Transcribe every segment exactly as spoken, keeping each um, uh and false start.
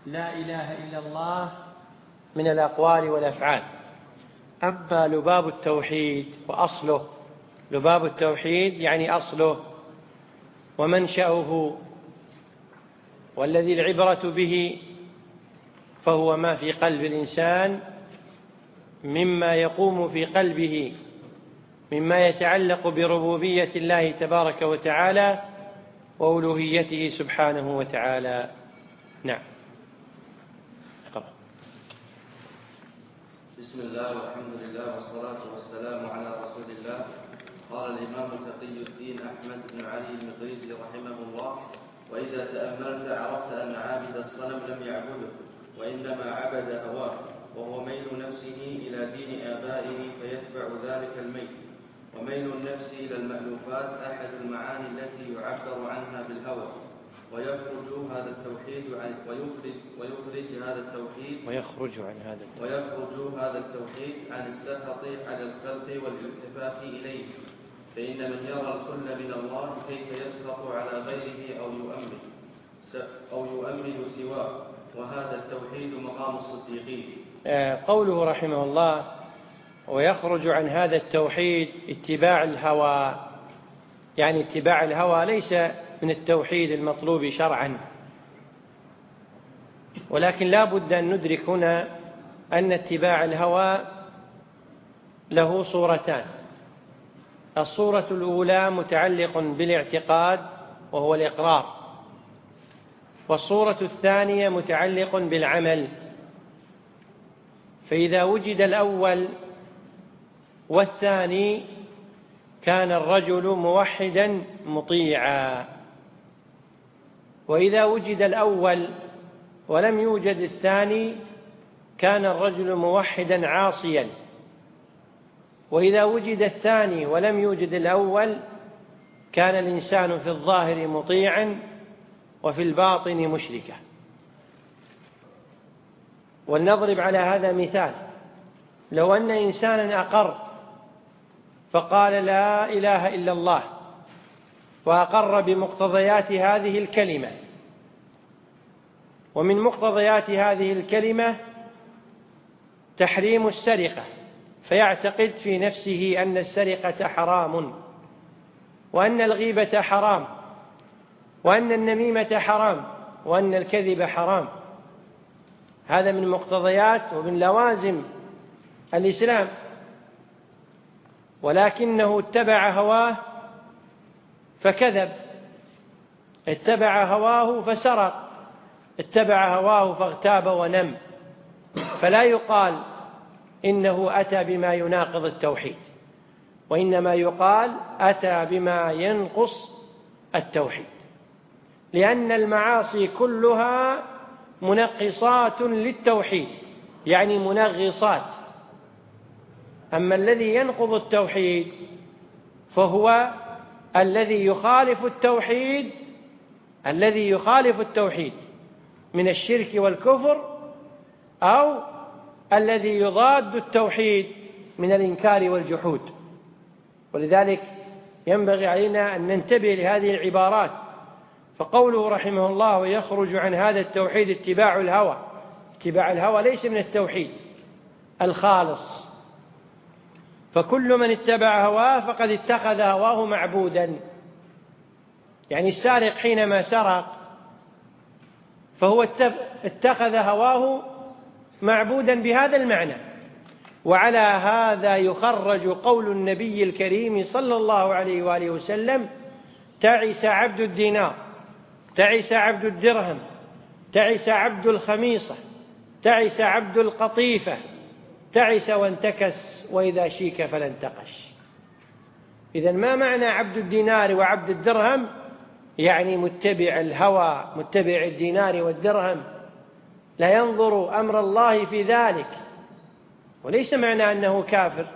لا إله إلا الله من الأقوال والأفعال. أما لباب التوحيد وأصله، لباب التوحيد يعني أصله ومنشأه، والذي العبرة به فهو ما في قلب الإنسان مما يقوم في قلبه مما يتعلق بربوبية الله تبارك وتعالى وألوهيته سبحانه وتعالى. نعم. اقرأ. بسم الله والحمد لله والصلاة والسلام على رسول الله. قال الإمام تقي الدين أحمد بن علي المقريزي رحمه الله: وإذا تأملت عرفت أن عابد الصنم لم يعبده، وإنما عبد هواه، وهو ميل نفسه إلى دين آبائه فيتبع ذلك الميل. وميل النفس إلى المألوفات أحد المعاني التي يعبر عنها بالهوى، ويخرج هذا التوحيد عن ويخرج ويخرج هذا التوحيد ويخرج عن هذا التوحيد ويخرج هذا التوحيد عن السخط على الخلق والالتفات إليه. فإن من يرى الكل من الله كيف يسخط على غيره أو يؤمن أو يؤمن سواه، وهذا التوحيد مقام الصديقين. قوله رحمه الله: ويخرج عن هذا التوحيد اتباع الهوى، يعني اتباع الهوى ليس من التوحيد المطلوب شرعا، ولكن لا بد أن ندرك هنا أن اتباع الهوى له صورتان. الصورة الأولى متعلق بالاعتقاد وهو الإقرار، والصورة الثانية متعلق بالعمل. فإذا وجد الأول والثاني كان الرجل موحدا مطيعا، وإذا وجد الأول ولم يوجد الثاني كان الرجل موحدا عاصيا، وإذا وجد الثاني ولم يوجد الأول كان الإنسان في الظاهر مطيعا وفي الباطن مشركا. ولنضرب على هذا مثال: لو أن إنسانا أقر فقال لا إله إلا الله وأقر بمقتضيات هذه الكلمة، ومن مقتضيات هذه الكلمة تحريم السرقة، فيعتقد في نفسه أن السرقة حرام، وأن الغيبة حرام، وأن النميمة حرام، وأن الكذب حرام. هذا من مقتضيات ومن لوازم الإسلام، ولكنه اتبع هواه فكذب، اتبع هواه فسرق، اتبع هواه فاغتاب ونم. فلا يقال إنه أتى بما يناقض التوحيد، وإنما يقال أتى بما ينقص التوحيد، لأن المعاصي كلها منقصات للتوحيد، يعني منغصات. أما الذي ينقض التوحيد فهو الذي يخالف التوحيد الذي يخالف التوحيد من الشرك والكفر، أو الذي يضاد التوحيد من الإنكار والجحود. ولذلك ينبغي علينا أن ننتبه لهذه العبارات. فقوله رحمه الله: ويخرج عن هذا التوحيد اتباع الهوى، اتباع الهوى ليس من التوحيد الخالص، فكل من اتبع هواه فقد اتخذ هواه معبودا. يعني السارق حينما سرق فهو اتخذ هواه معبودا بهذا المعنى. وعلى هذا يخرج قول النبي الكريم صلى الله عليه وآله وسلم: تعس عبد الدينار، تعس عبد الدرهم، تعس عبد الخميصة، تعس عبد القطيفة، تعس وانتكس، وإذا شيك فلا انتقش. إذن ما معنى عبد الدينار وعبد الدرهم؟ يعني متبع الهوى، متبع الدينار والدرهم، لا ينظر أمر الله في ذلك، وليس معنى أنه كافر.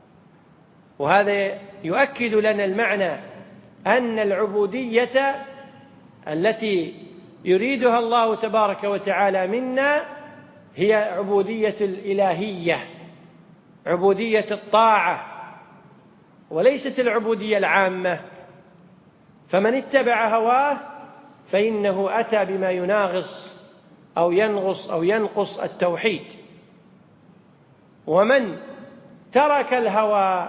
وهذا يؤكد لنا المعنى أن العبودية التي يريدها الله تبارك وتعالى منا هي عبودية الإلهية، عبودية الطاعة، وليست العبودية العامة. فمن اتبع هواه فإنه أتى بما يناغص أو ينغص أو ينقص التوحيد. ومن ترك الهوى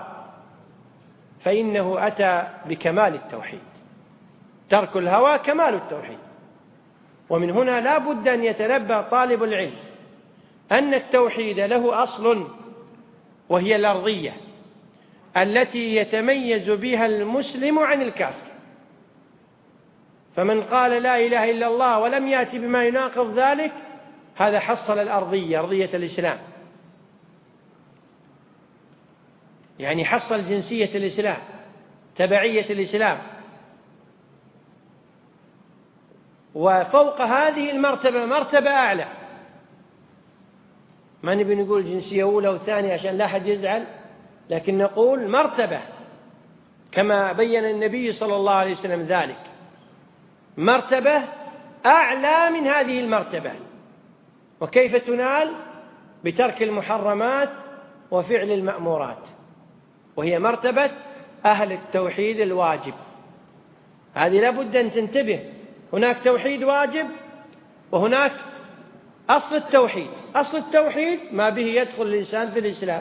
فإنه أتى بكمال التوحيد. ترك الهوى كمال التوحيد. ومن هنا لا بد أن يتنبه طالب العلم أن التوحيد له أصل، وهي الأرضية التي يتميز بها المسلم عن الكافر. فمن قال لا إله إلا الله ولم يأتي بما يناقض ذلك هذا حصل الأرضية، أرضية الإسلام، يعني حصل جنسية الإسلام، تبعية الإسلام. وفوق هذه المرتبة مرتبة أعلى، ما نبي نقول جنسية أولى وثانية عشان لا أحد يزعل، لكن نقول مرتبة كما بين النبي صلى الله عليه وسلم ذلك، مرتبة أعلى من هذه المرتبة. وكيف تنال؟ بترك المحرمات وفعل المأمورات، وهي مرتبة أهل التوحيد الواجب. هذه لابد أن تنتبه، هناك توحيد واجب وهناك أصل التوحيد. أصل التوحيد ما به يدخل الإنسان في الإسلام،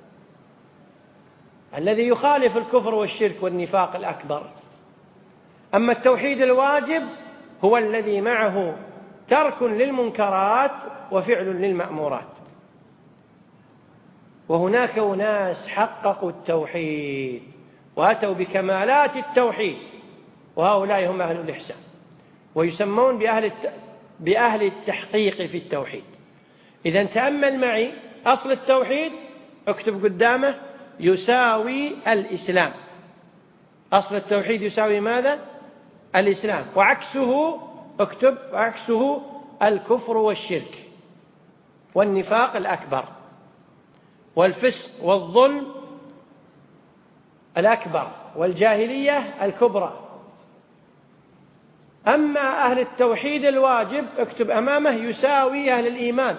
الذي يخالف الكفر والشرك والنفاق الأكبر. أما التوحيد الواجب هو الذي معه ترك للمنكرات وفعل للمأمورات. وهناك أناس حققوا التوحيد وأتوا بكمالات التوحيد، وهؤلاء هم أهل الإحسان، ويسمون بأهل بأهل التحقيق في التوحيد. إذا تأمل معي أصل التوحيد، اكتب قدامه يساوي الإسلام. أصل التوحيد يساوي ماذا؟ الإسلام. وعكسه اكتب وعكسه الكفر والشرك والنفاق الأكبر والفسق والظلم الأكبر والجاهلية الكبرى. أما أهل التوحيد الواجب اكتب أمامه يساوي أهل الإيمان،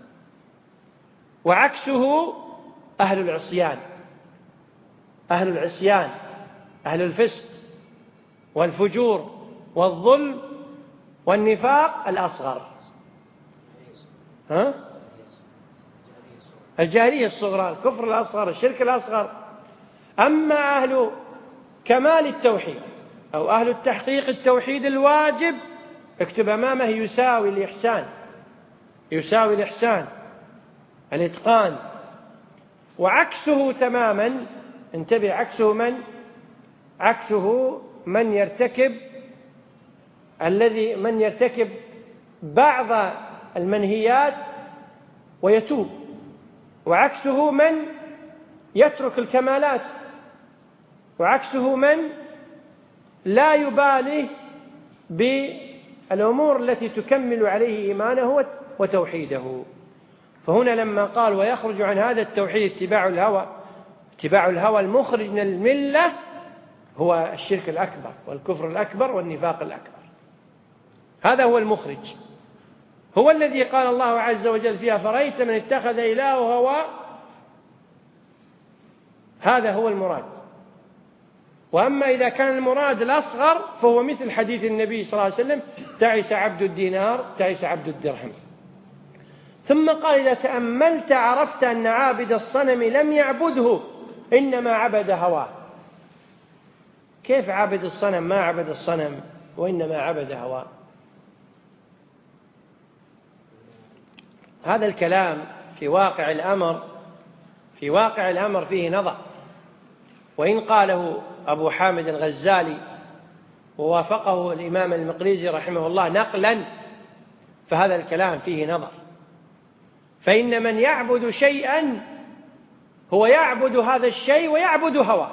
وعكسه أهل العصيان. أهل العصيان أهل الفسق والفجور والظلم والنفاق الأصغر، ها؟ الجاهلية الصغرى، الكفر الأصغر، الشرك الأصغر. أما أهل كمال التوحيد أو أهل التحقيق التوحيد الواجب اكتب أمامه يساوي الإحسان، يساوي الإحسان الإتقان. وعكسه تماما، انتبه، عكسه من؟ عكسه من يرتكب الذي من يرتكب بعض المنهيات ويتوب، وعكسه من يترك الكمالات، وعكسه من لا يبالي بالأمور التي تكمل عليه إيمانه وتوحيده. فهنا لما قال ويخرج عن هذا التوحيد اتباع الهوى، اتباع الهوى المخرج من الملة هو الشرك الأكبر والكفر الأكبر والنفاق الأكبر. هذا هو المخرج، هو الذي قال الله عز وجل فيها فرأيت من اتخذ إلهه هواه. هذا هو المراد. وأما إذا كان المراد الأصغر فهو مثل حديث النبي صلى الله عليه وسلم تعس عبد الدينار تعس عبد الدرهم. ثم قال إذا تأملت عرفت أن عابد الصنم لم يعبده إنما عبد هواه. كيف عبد الصنم ما عبد الصنم وإنما عبد هواه؟ هذا الكلام في واقع الأمر في واقع الأمر فيه نظر، وإن قاله أبو حامد الغزالي ووافقه الإمام المقريزي رحمه الله نقلا، فهذا الكلام فيه نظر. فإن من يعبد شيئا هو يعبد هذا الشيء ويعبد هواه.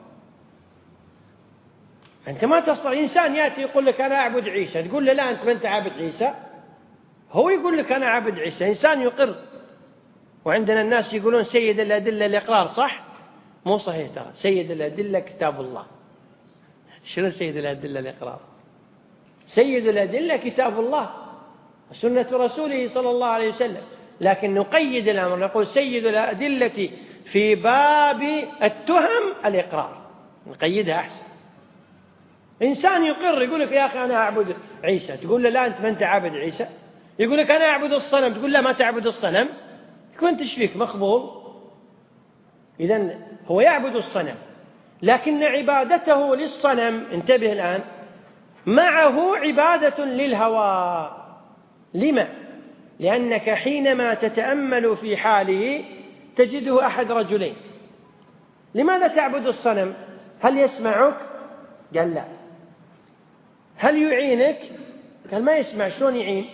أنت ما تستطيع إنسان يأتي يقول لك أنا أعبد عيسى، تقول له لا أنت ما أنت عابد عيسى، هو يقول لك أنا عابد عيسى. إنسان يقر. وعندنا الناس يقولون سيد الأدلة الإقرار، صح؟ مو صحيح ترى. سيد الأدلة كتاب الله. شنو سيد الأدلة الإقرار؟ سيد الأدلة كتاب الله وسنة رسوله صلى الله عليه وسلم. لكن نقيد الأمر نقول سيد الأدلة في باب التهم الإقرار، نقيدها أحسن. إنسان يقر يقول لك يا أخي أنا أعبد عيسى، تقول له لا أنت ما أنت عابد عيسى، يقول لك أنا أعبد الصنم، تقول لا ما تعبد الصنم، كنت فيك مخبول. إذن هو يعبد الصنم، لكن عبادته للصنم، انتبه الآن، معه عبادة للهوى. لما؟ لأنك حينما تتأمل في حاله تجده أحد رجلين. لماذا تعبد الصنم؟ هل يسمعك؟ قال لا. هل يعينك؟ قال ما يسمع، شلون يعين؟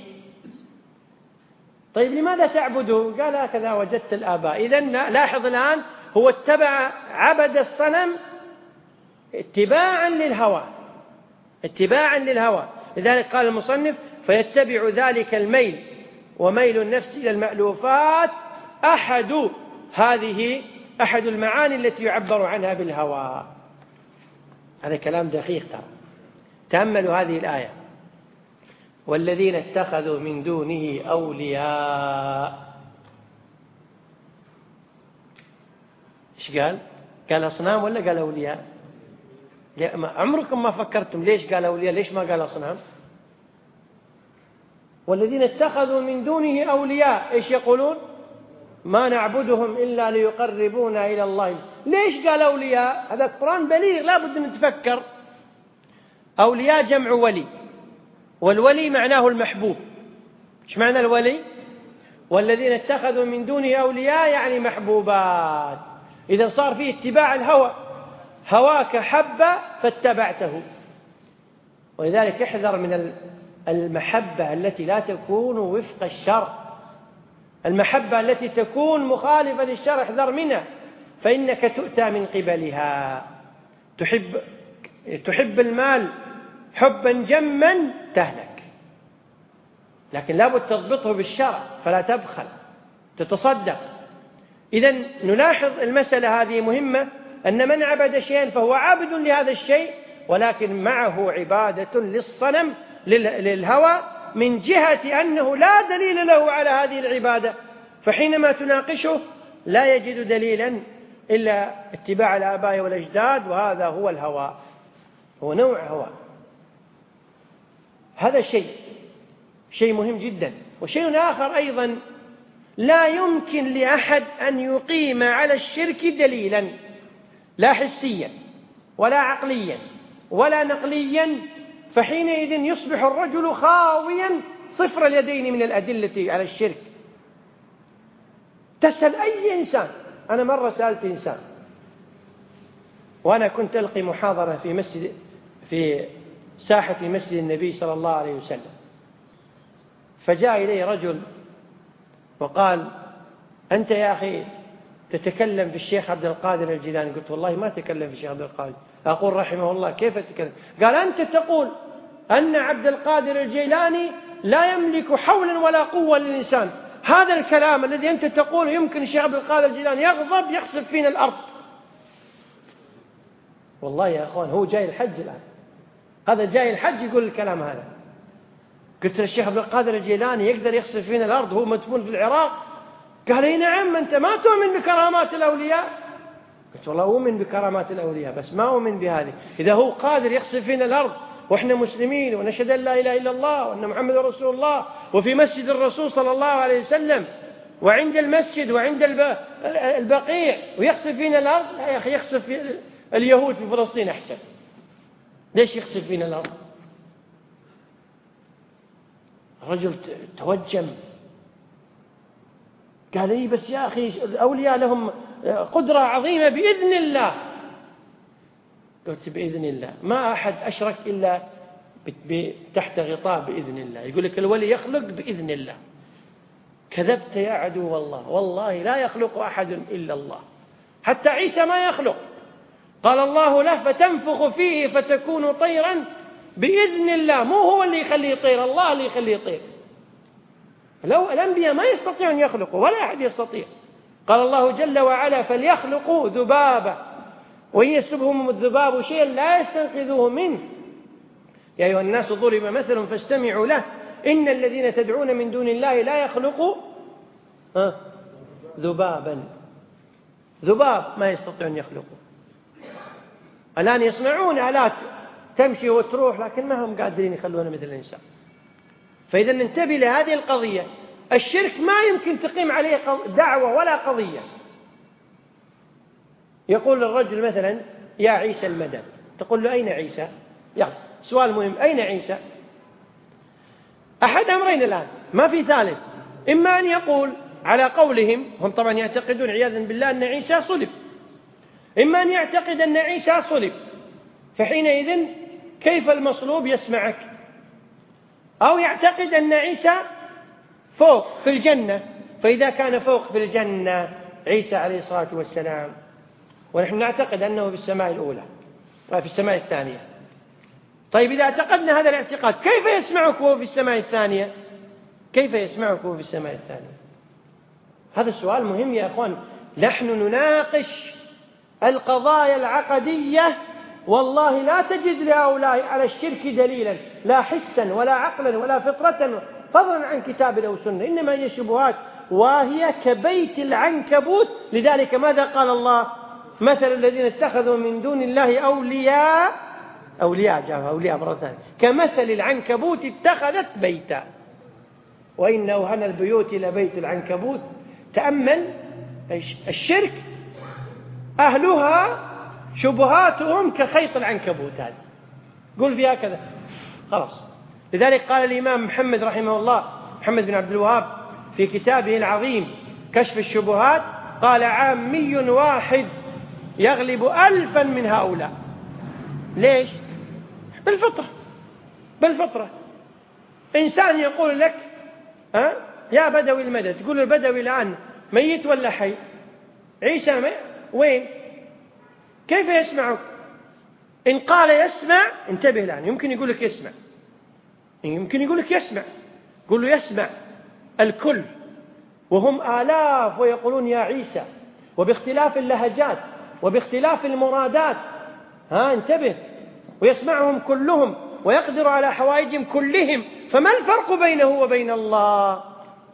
طيب لماذا تعبده؟ قال هكذا وجدت الآباء. إذن لاحظ الآن، هو اتبع عبد الصنم اتباعا للهوى، اتباعا للهوى. لذلك قال المصنف: فيتبع ذلك الميل وميل النفس إلى المألوفات أحد هذه أحد المعاني التي يعبر عنها بالهوى. هذا كلام دقيق. تأملوا هذه الآية: والذين اتخذوا من دونه أولياء. إيش قال؟ قال أصنام ولا قال أولياء؟ عمركم ما فكرتم ليش قال أولياء، ليش ما قال أصنام؟ والذين اتخذوا من دونه أولياء، إيش يقولون؟ ما نعبدهم إلا ليقربونا إلى الله. ليش قال أولياء؟ هذا القرآن بليغ، لا بد أن نتفكر. أولياء جمع ولي، والولي معناه المحبوب. إيش معنى الولي؟ والذين اتخذوا من دونه أولياء يعني محبوبات. إذا صار فيه اتباع الهوى، هواك حب فاتبعته. ولذلك احذر من المحبة التي لا تكون وفق الشرع. المحبة التي تكون مخالفة للشرع احذر منها، فإنك تؤتى من قبلها. تحب تحب المال حبا جما تهلك، لكن لابد تضبطه بالشرع، فلا تبخل، تتصدق. إذن نلاحظ المسألة هذه مهمة، أن من عبد شيئا فهو عابد لهذا الشيء، ولكن معه عبادة للصنم للهوى، من جهة أنه لا دليل له على هذه العبادة. فحينما تناقشه لا يجد دليلا إلا اتباع الآباء والأجداد، وهذا هو الهوى، هو نوع هوى. هذا شيء شيء مهم جدا. وشيء آخر أيضا، لا يمكن لأحد أن يقيم على الشرك دليلا، لا حسيا ولا عقليا ولا نقليا، فحينئذ يصبح الرجل خاويا صفر اليدين من الأدلة على الشرك. تسأل أي إنسان. أنا مرة سألت إنسان وأنا كنت ألقي محاضرة في مسجد في ساحة مسجد النبي صلى الله عليه وسلم، فجاء إلي رجل وقال: أنت يا أخي تتكلم في الشيخ عبد القادر الجيلاني. قلت: والله ما تكلم في الشيخ عبد القادر. أقول رحمه الله: كيف تتكلم؟ قال: أنت تقول أن عبد القادر الجيلاني لا يملك حولا ولا قوة للإنسان. هذا الكلام الذي أنت تقوله يمكن الشيخ عبد القادر الجيلاني يغضب يخسف فينا الأرض. والله يا أخوان هو جاي الحج الآن، هذا جاي الحج يقول الكلام هذا. قلت للشيخ عبد القادر الجيلاني يقدر يخسف فينا الأرض، هو مدفون في العراق؟ قال: اي نعم، أنت ما تؤمن بكرامات الأولياء؟ قلت: والله أؤمن بكرامات الأولياء، بس ما أؤمن بهذه. إذا هو قادر يخسف فينا الأرض وإحنا مسلمين ونشهد أن لا إله إلا الله وأن محمد رسول الله، وفي مسجد الرسول صلى الله عليه وسلم وعند المسجد وعند البقيع، ويخسف فينا الأرض، لا يا أخي، يخسف في اليهود في فلسطين أحسن. ليش يخسف فينا الأرض؟ الرجل توجم، قال لي: بس يا أخي الأولياء لهم قدرة عظيمة بإذن الله. قلت: بإذن الله؟ ما أحد أشرك إلا تحت غطاء بإذن الله. يقول لك الولي يخلق بإذن الله. كذبت يا عدو الله، والله لا يخلق أحد إلا الله، حتى عيسى ما يخلق. قال الله له: فتنفخ فيه فتكون طيرا بإذن الله. مو هو اللي يخليه طير، الله اللي يخليه طير. لو الأنبياء ما يستطيعون يخلقوا، ولا أحد يستطيع. قال الله جل وعلا: فليخلقوا ذبابا وإن يسلبهم الذباب شيئا لا يستنقذوه منه. يا أيها الناس ضرب مثل فاستمعوا له إن الذين تدعون من دون الله لا يخلقوا ذبابا. ذباب ما يستطيعون يخلقوا. الآن يصنعون آلات تمشي وتروح، لكن ما هم قادرين يخلون مثل الإنسان. فإذا ننتبه لهذه القضية. الشرك ما يمكن تقيم عليه دعوة ولا قضية. يقول الرجل مثلا يا عيسى المدد، تقول له أين عيسى؟ يعني سؤال مهم، أين عيسى؟ أحد أمرين الآن، ما في ثالث. إما أن يقول على قولهم، هم طبعا يعتقدون عياذا بالله أن عيسى صلب، إما أن يعتقد أن عيسى صلب، فحينئذ كيف المصلوب يسمعك؟ أو يعتقد أن عيسى فوق في الجنة، فإذا كان فوق في الجنة عيسى عليه الصلاة والسلام، ونحن نعتقد أنه في السماء الأولى وفي السماء الثانية. طيب إذا اعتقدنا هذا الاعتقاد، كيف يسمعك وهو في السماء الثانية؟ كيف يسمعك وهو في السماء الثانية؟ هذا السؤال مهم يا أخوان. نحن نناقش القضايا العقدية، والله لا تجد لهؤلاء على الشرك دليلا، لا حسا ولا عقلا ولا فطرة، فضلا عن كتاب أو سنة، إنما هي شبهات، وهي كبيت العنكبوت. لذلك ماذا قال الله؟ مثل الذين اتخذوا من دون الله أولياء أولياء جاءوا أولياء مرة ثانية كمثل العنكبوت اتخذت بيتا وإن أوهن البيوت لبيت العنكبوت. تأمل الشرك أهلها شبهاتهم كخيط العنكبوت، هذا قل فيها كذا خلاص. لذلك قال الإمام محمد رحمه الله، محمد بن عبد الوهاب، في كتابه العظيم كشف الشبهات، قال عامي واحد يغلب ألفا من هؤلاء. ليش؟ بالفطرة. بالفطرة إنسان يقول لك ها يا بدوي المدد، تقول البدوي الآن ميت ولا حي؟ عيسى ميت وين؟ كيف يسمعك؟ إن قال يسمع انتبه الآن، يمكن يقول لك يسمع، يمكن يقول لك يسمع، قل له يسمع الكل، وهم آلاف ويقولون يا عيسى، وباختلاف اللهجات وباختلاف المرادات. ها انتبه، ويسمعهم كلهم ويقدر على حوائجهم كلهم، فما الفرق بينه وبين الله؟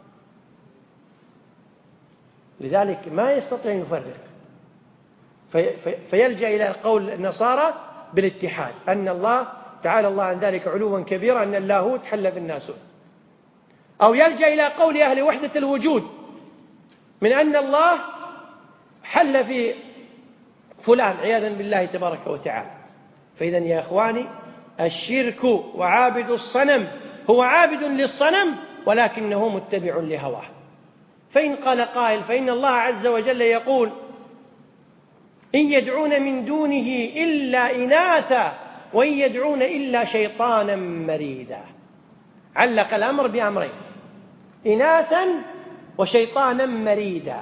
لذلك ما يستطيع يفرق، في في فيلجأ إلى قول النصارى بالاتحاد، أن الله تعالى الله عن ذلك علوا كبيرا، أن اللاهوت حل في الناسوت. أو يلجأ إلى قول أهل وحدة الوجود من أن الله حل في فلان عياذا بالله تبارك وتعالى. فإذا يا إخواني، الشرك وعابد الصنم هو عابد للصنم ولكنه متبع لهواه. فإن قال قائل، فإن الله عز وجل يقول إن يدعون من دونه إلا إناثا وإن يدعون إلا شيطانا مريدا. علق الأمر بأمرين، إناثا وشيطانا مريدا.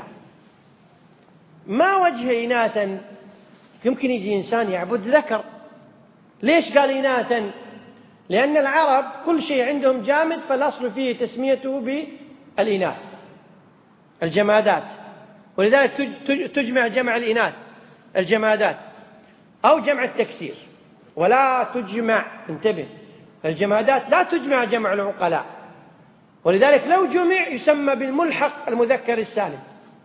ما وجه إناثا؟ يمكن يجي إنسان يعبد ذكر، ليش قال إناثا؟ لأن العرب كل شيء عندهم جامد، فالأصل فيه تسميته بالإناث، الجمادات، ولذلك تجمع جمع الإناث الجمادات أو جمع التكسير، ولا تجمع، انتبه، الجمادات لا تجمع جمع العقلاء، ولذلك لو جمع يسمى بالملحق المذكر السالم،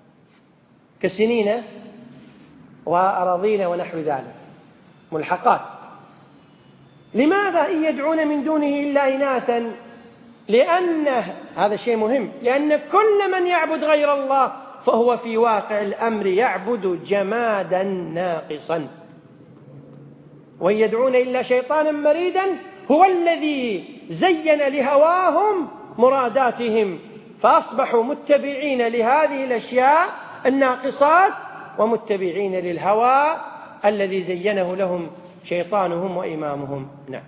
كسنين وأراضين ونحو ذلك، ملحقات. لماذا إن يدعون من دونه إلا إناثا؟ لأن هذا شيء مهم، لأن كل من يعبد غير الله فهو في واقع الأمر يعبد جمادا ناقصا. وإن يدعون إلا شيطانا مريدا هو الذي زين لهواهم مراداتهم، فأصبحوا متبعين لهذه الأشياء الناقصات ومتبعين للهوى الذي زينه لهم شيطانهم وإمامهم. نعم.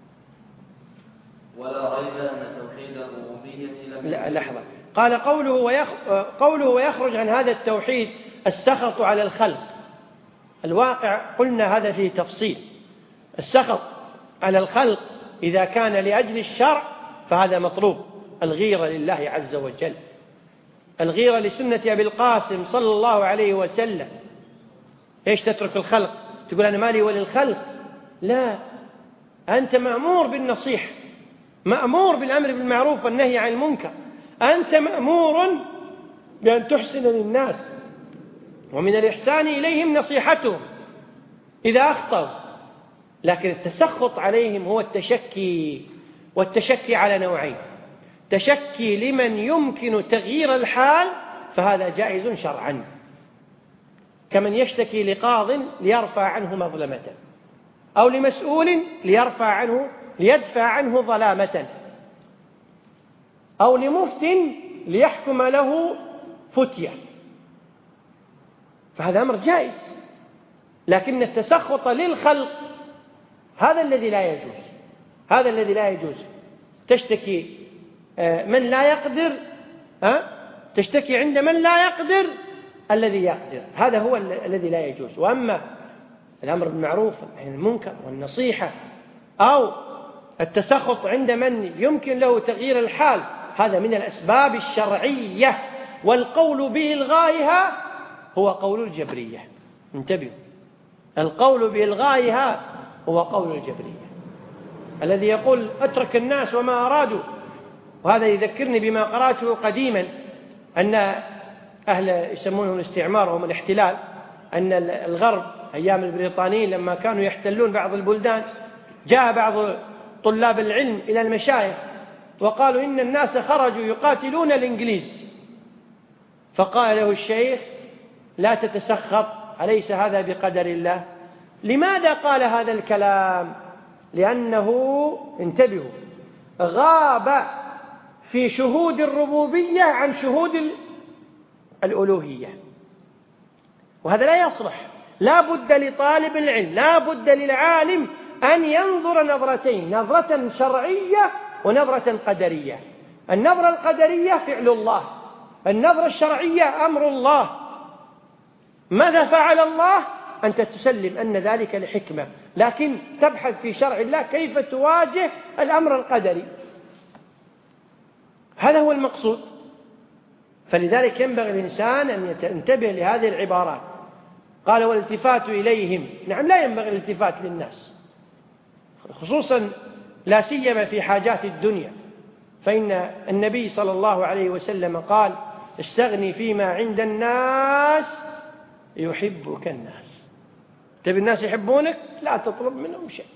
ولا ريب أن توحيد الربوبية لم لا لحظة، قال قوله, ويخ... قوله ويخرج عن هذا التوحيد السخط على الخلق. الواقع قلنا هذا فيه تفصيل. السخط على الخلق إذا كان لأجل الشرع فهذا مطلوب، الغيرة لله عز وجل، الغيرة لسنة أبي القاسم صلى الله عليه وسلم. إيش تترك الخلق؟ تقول أنا مالي وللخلق؟ لا، أنت مأمور بالنصيحة، مأمور بالأمر بالمعروف والنهي عن المنكر، أنت مأمور بأن تحسن للناس، ومن الإحسان إليهم نصيحتهم إذا أخطأوا. لكن التسخط عليهم هو التشكي، والتشكي على نوعين: تشكي لمن يمكن تغيير الحال فهذا جائز شرعا، كمن يشتكي لقاض ليرفع عنه مظلمة، أو لمسؤول ليرفع عنه ليدفع عنه ظلامة، أو لمفت ليحكم له فتية، فهذا أمر جائز. لكن التسخط للخلق هذا الذي لا يجوز، هذا الذي لا يجوز. تشتكي من لا يقدر، تشتكي عند من لا يقدر الذي يقدر، هذا هو الذي لا يجوز. وأما الأمر بالمعروف والنهي عن المنكر والنصيحة أو التسخط عند من يمكن له تغيير الحال، هذا من الأسباب الشرعية، والقول بإلغائها هو قول الجبرية. انتبهوا، القول بإلغائها هو قول الجبرية الذي يقول أترك الناس وما أرادوا. وهذا يذكرني بما قرأته قديما أن أهل يسمونه الاستعمار وهم الاحتلال، أن الغرب أيام البريطانيين لما كانوا يحتلون بعض البلدان جاء بعض طلاب العلم إلى المشايخ وقالوا إن الناس خرجوا يقاتلون الإنجليز، فقال له الشيخ لا تتسخط، أليس هذا بقدر الله؟ لماذا قال هذا الكلام؟ لأنه انتبهوا غاب في شهود الربوبية عن شهود الألوهية، وهذا لا يصلح. لا بد لطالب العلم، لا بد للعالم أن ينظر نظرتين، نظرة شرعية ونظرة قدرية. النظرة القدرية فعل الله، النظرة الشرعية أمر الله. ماذا فعل الله؟ أنت تسلم أن ذلك لحكمة، لكن تبحث في شرع الله كيف تواجه الأمر القدري، هذا هو المقصود. فلذلك ينبغي الإنسان أن ينتبه لهذه العبارات. قال والالتفات إليهم، نعم لا ينبغي الالتفات للناس، خصوصا لا سيما في حاجات الدنيا، فإن النبي صلى الله عليه وسلم قال استغني فيما عند الناس يحبك الناس. تبي الناس يحبونك؟ لا تطلب منهم شيء،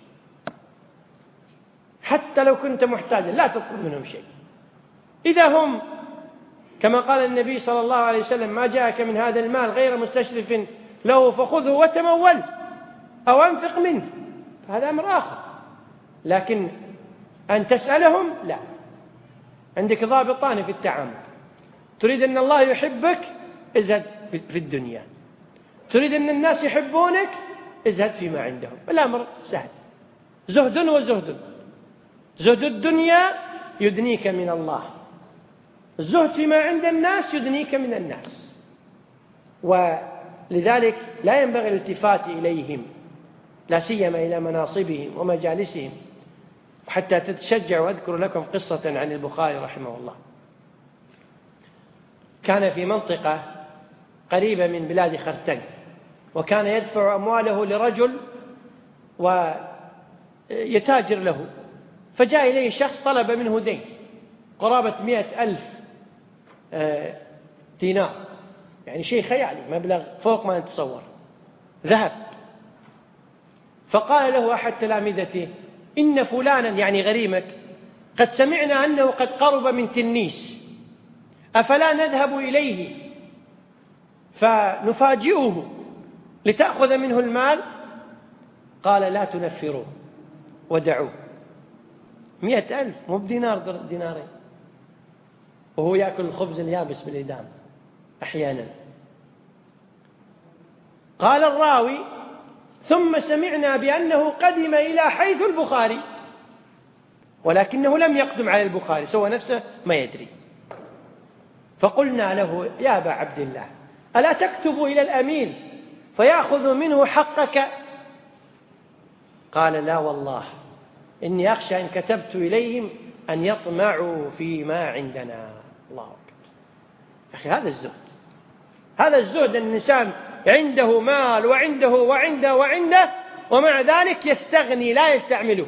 حتى لو كنت محتاجا لا تطلب منهم شيء. إذا هم كما قال النبي صلى الله عليه وسلم ما جاءك من هذا المال غير مستشرف له فخذه وتمول أو أنفق منه، فهذا أمر آخر. لكن أن تسألهم لا. عندك ضابطان في التعامل، تريد أن الله يحبك ازهد في الدنيا، تريد أن الناس يحبونك ازهد فيما عندهم. الأمر سهل، زهد وزهد. زهد الدنيا يدنيك من الله، الزهد فيما عند الناس يدنيك من الناس. ولذلك لا ينبغي الالتفات إليهم، لا سيما إلى مناصبهم ومجالسهم. حتى تتشجع، وأذكر لكم قصة عن البخاري رحمه الله. كان في منطقة قريبة من بلاد خرتن، وكان يدفع أمواله لرجل ويتاجر له، فجاء إليه شخص طلب منه دين قرابة مئة ألف دينار، يعني شيء خيالي، مبلغ فوق ما نتصور، ذهب. فقال له أحد تلامذته إن فلانا يعني غريمك قد سمعنا أنه قد قرب من تنيس، أفلا نذهب إليه فنفاجئه لتأخذ منه المال؟ قال لا تنفروه ودعوه. مئة ألف مو بدينار دينارين، وهو يأكل الخبز اليابس بالإدام أحيانا. قال الراوي ثم سمعنا بأنه قدم إلى حيث البخاري، ولكنه لم يقدم على البخاري، سوى نفسه ما يدري. فقلنا له يا أبا عبد الله ألا تكتب إلى الأمير فيأخذ منه حقك؟ قال لا والله إني أخشى إن كتبت إليهم أن يطمعوا فيما عندنا. الله أكبر. أخي هذا الزهد، هذا الزهد. الإنسان عنده مال وعنده وعنده وعنده ومع ذلك يستغني لا يستعمله.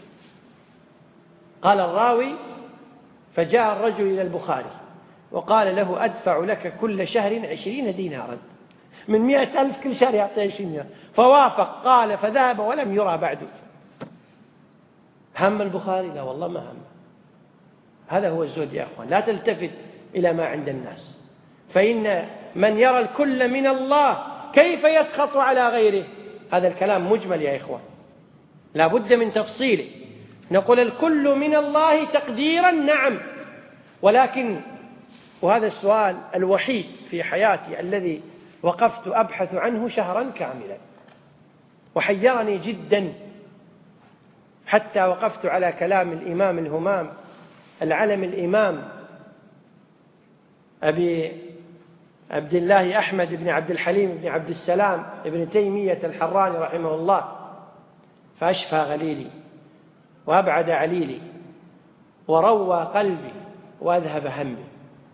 قال الراوي فجاء الرجل إلى البخاري وقال له أدفع لك كل شهر عشرين دينارا، من مئة ألف كل شهر يعطيه عشرين دينار. فوافق. قال فذهب ولم يرى بعد. هم البخاري؟ لا والله ما هم. هذا هو الزهد يا أخوان. لا تلتفت إلى ما عند الناس، فإن من يرى الكل من الله كيف يسخط على غيره؟ هذا الكلام مجمل يا إخوان، لا بد من تفصيله. نقول الكل من الله تقديرا نعم، ولكن وهذا السؤال الوحيد في حياتي الذي وقفت أبحث عنه شهرا كاملا وحيرني جدا، حتى وقفت على كلام الإمام الهمام العلم الإمام أبي عبد الله أحمد بن عبد الحليم بن عبد السلام ابن تيمية الحراني رحمه الله، فأشفى غليلي وأبعد عليلي وروى قلبي وأذهب همي.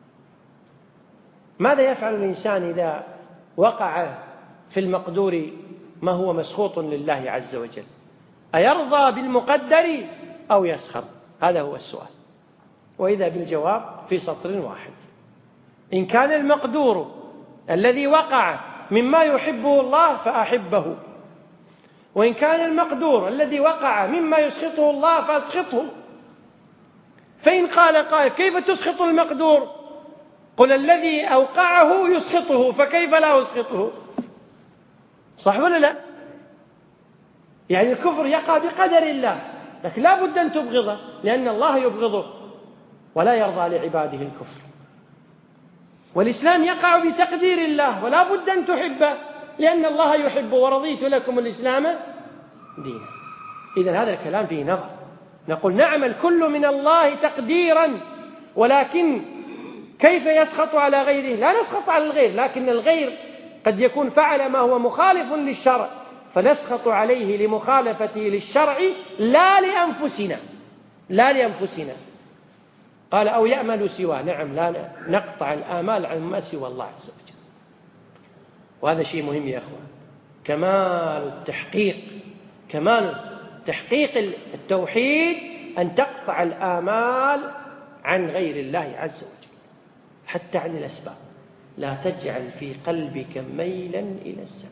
ماذا يفعل الإنسان إذا وقع في المقدور ما هو مسخوط لله عز وجل؟ أيرضى بالمقدر أو يسخط؟ هذا هو السؤال، وإذا بالجواب في سطر واحد. إن كان المقدور الذي وقع مما يحبه الله فأحبه، وإن كان المقدور الذي وقع مما يسخطه الله فأسخطه. فإن قال قائل كيف تسخط المقدور؟ قل الذي أوقعه يسخطه، فكيف لا يسخطه؟ صح ولا لا؟ يعني الكفر يقع بقدر الله، لكن لا بد أن تبغضه لأن الله يبغضه ولا يرضى لعباده الكفر. والإسلام يقع بتقدير الله ولا بد أن تحبه لأن الله يحبه، ورضيت لكم الإسلام دينا. إذن هذا الكلام فيه نظر. نقول نعم الكل من الله تقديرا، ولكن كيف يسخط على غيره؟ لا نسخط على الغير، لكن الغير قد يكون فعل ما هو مخالف للشرع فنسخط عليه لمخالفته للشرع لا لأنفسنا لا لأنفسنا قال أو يأمل سواه. نعم لا نقطع الآمال عن ما سوى الله عز وجل. وهذا شيء مهم يا أخوان، كمال التحقيق كمال تحقيق التوحيد أن تقطع الآمال عن غير الله عز وجل حتى عن الأسباب. لا تجعل في قلبك ميلا إلى السبب،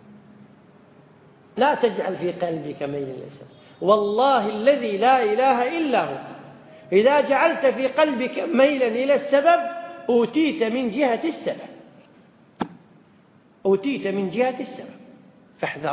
لا تجعل في قلبك ميلا إلى السبب. والله الذي لا إله إلا هو إذا جعلت في قلبك ميلا إلى السبب أوتيت من جهة السبب أوتيت من جهة السبب فاحذر.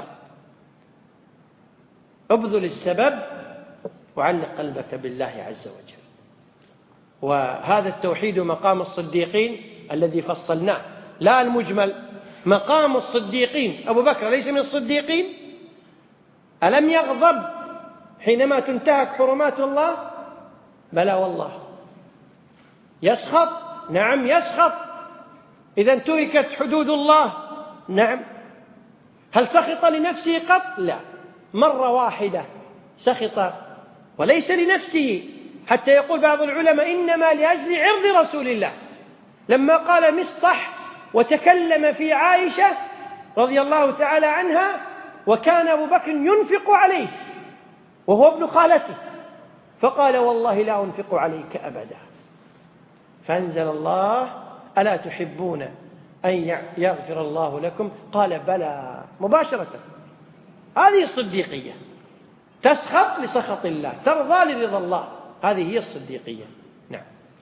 ابذل السبب وعلق قلبك بالله عز وجل. وهذا التوحيد مقام الصديقين الذي فصلناه، لا المجمل، مقام الصديقين. أبو بكر ليس من الصديقين؟ ألم يغضب حينما تنتهك حرمات الله؟ بلى والله. يسخط؟ نعم يسخط إذا انتهكت حدود الله. نعم. هل سخط لنفسه قط؟ لا، مرة واحدة سخط وليس لنفسه، حتى يقول بعض العلماء إنما لأجل عرض رسول الله. لما قال مصطح وتكلم في عائشة رضي الله تعالى عنها وكان أبو بكر ينفق عليه وهو ابن خالته، فقال والله لا أنفق عليك أبدا، فأنزل الله ألا تحبون أن يغفر الله لكم؟ قال بلى مباشرة. هذه الصديقية، تسخط لسخط الله، ترضى لرضا الله، هذه هي الصديقية. نعم.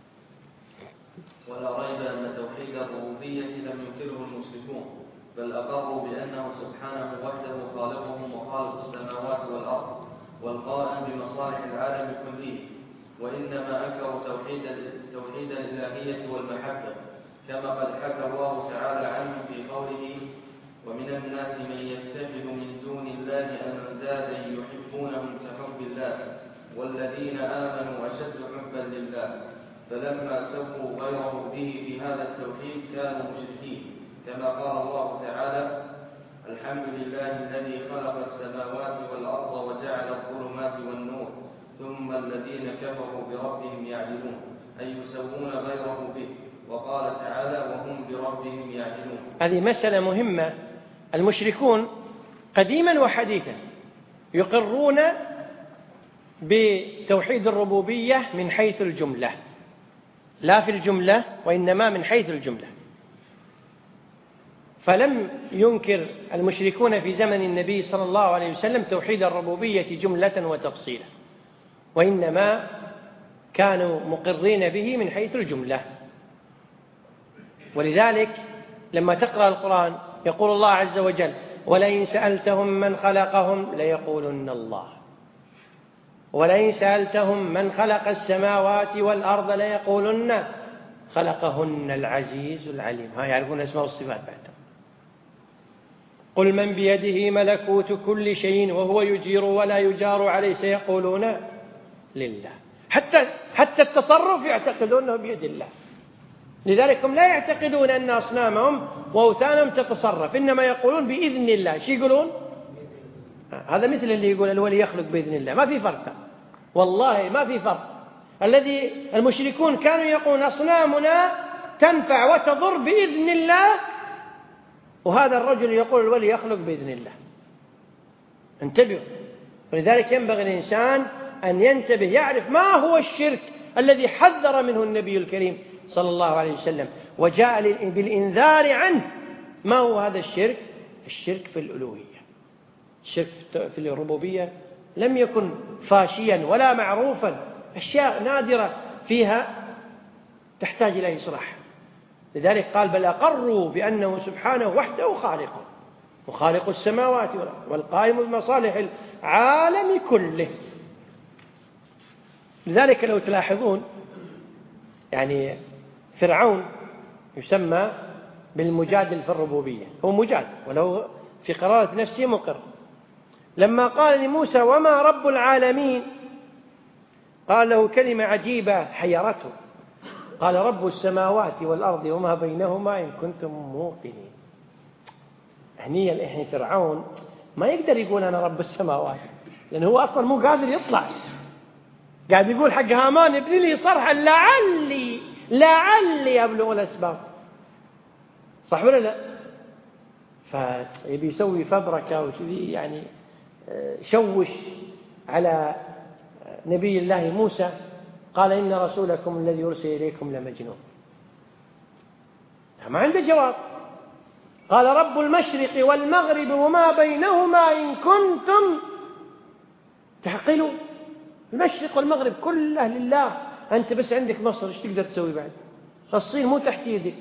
ولا ريب أن توحيد الربوبية لم ينكره المشركون، بل أقروا بأنه سبحانه وحده خالقهم وخالق السماوات والأرض والقائم بمصالح العالم كله، وإنما أنكروا توحيد توحيد الإلهية والمحبة، كما قد حكى الله تعالى عنه في قوله ومن الناس من يتخذ من دون الله أندادا يحبونهم كحب الله والذين آمنوا أشد حبا لله، فلما سووا غيره به في هذا التوحيد كانوا مشركين، كما قال الله تعالى الحمد لله الذي خلق السماوات والأرض وجعل الظلمات والنور ثم الذين كفروا بربهم يعدلون، أي يسوون غيره به. وقال تعالى وهم بربهم يعدلون. هذه مسألة مهمة. المشركون قديما وحديثا يقرون بتوحيد الربوبية من حيث الجملة، لا في الجملة وإنما من حيث الجملة. فلم ينكر المشركون في زمن النبي صلى الله عليه وسلم توحيد الربوبية جملة وتفصيلا، وإنما كانوا مقرين به من حيث الجملة. ولذلك لما تقرأ القرآن يقول الله عز وجل: ولئن سألتهم من خلقهم ليقولن الله، ولئن سألتهم من خلق السماوات والأرض ليقولن خلقهن العزيز العليم. ها يعرفون الأسماء والصفات بعدهم. قل من بيده ملكوت كل شيء وهو يجير ولا يجار عليه سيقولون لله. حتى حتى التصرف يعتقدون أنه بيد الله. لذلك هم لا يعتقدون أن أصنامهم وأوثانهم تتصرف، إنما يقولون بإذن الله. شو يقولون؟ هذا مثل اللي يقول الولي يخلق بإذن الله. ما في فرق، والله ما في فرق. الذي المشركون كانوا يقولون أصنامنا تنفع وتضر بإذن الله، وهذا الرجل يقول الولي يخلق بإذن الله. انتبهوا. ولذلك ينبغي الإنسان أن ينتبه، يعرف ما هو الشرك الذي حذر منه النبي الكريم صلى الله عليه وسلم وجاء بالإنذار عنه. ما هو هذا الشرك؟ الشرك في الألوهية. الشرك في الربوبية لم يكن فاشيا ولا معروفا، أشياء نادرة فيها تحتاج إلى إصلاح. لذلك قال: بل أقروا بأنه سبحانه وحده خالق وخالق السماوات والأرض والقائم بمصالح العالم كله. لذلك لو تلاحظون يعني فرعون يسمى بالمجادل في الربوبية، هو مجادل ولو في قرارة نفسه مقر. لما قال لموسى: وما رب العالمين؟ قال له كلمة عجيبة حيرته، قال: رب السماوات والأرض وما بينهما إن كنتم موقنين. هني إحنا فرعون ما يقدر يقول أنا رب السماوات، لأنه هو أصلا مو قادر يطلع، قاعد يقول حق هامان ابني لي صرحا لعلي لعلي أبلغ الأسباب. صح ولا لا؟ فيبي يسوي فبركة وكذي، يعني شوش على نبي الله موسى. قال: إن رسولكم الذي يرسل إليكم لمجنون. ما عنده جواب. قال: رب المشرق والمغرب وما بينهما إن كنتم تعقلون. المشرق والمغرب كله لله، أنت بس عندك مصر، إيش تقدر تسوي بعد؟ الصين مو تحت يدك.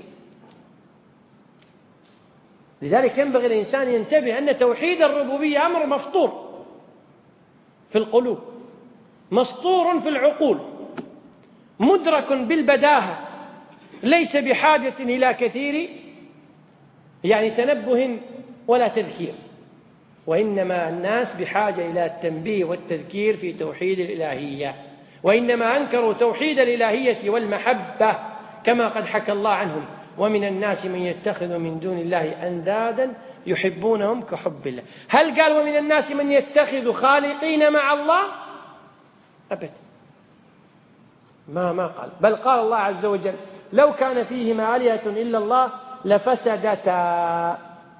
لذلك ينبغي الإنسان ينتبه أن توحيد الربوبية أمر مفطور في القلوب، مسطور في العقول، مدرك بالبداهة، ليس بحاجة إلى كثير يعني تنبه ولا تذكير، وإنما الناس بحاجة إلى التنبيه والتذكير في توحيد الإلهية. وإنما أنكروا توحيد الإلهية والمحبة كما قد حكى الله عنهم: ومن الناس من يتخذ من دون الله أندادا يحبونهم كحب الله. هل قال ومن الناس من يتخذ خالقين مع الله؟ أبدا، ما ما قال. بل قال الله عز وجل: لو كان فيهما آلهة إلا الله لفسدتا.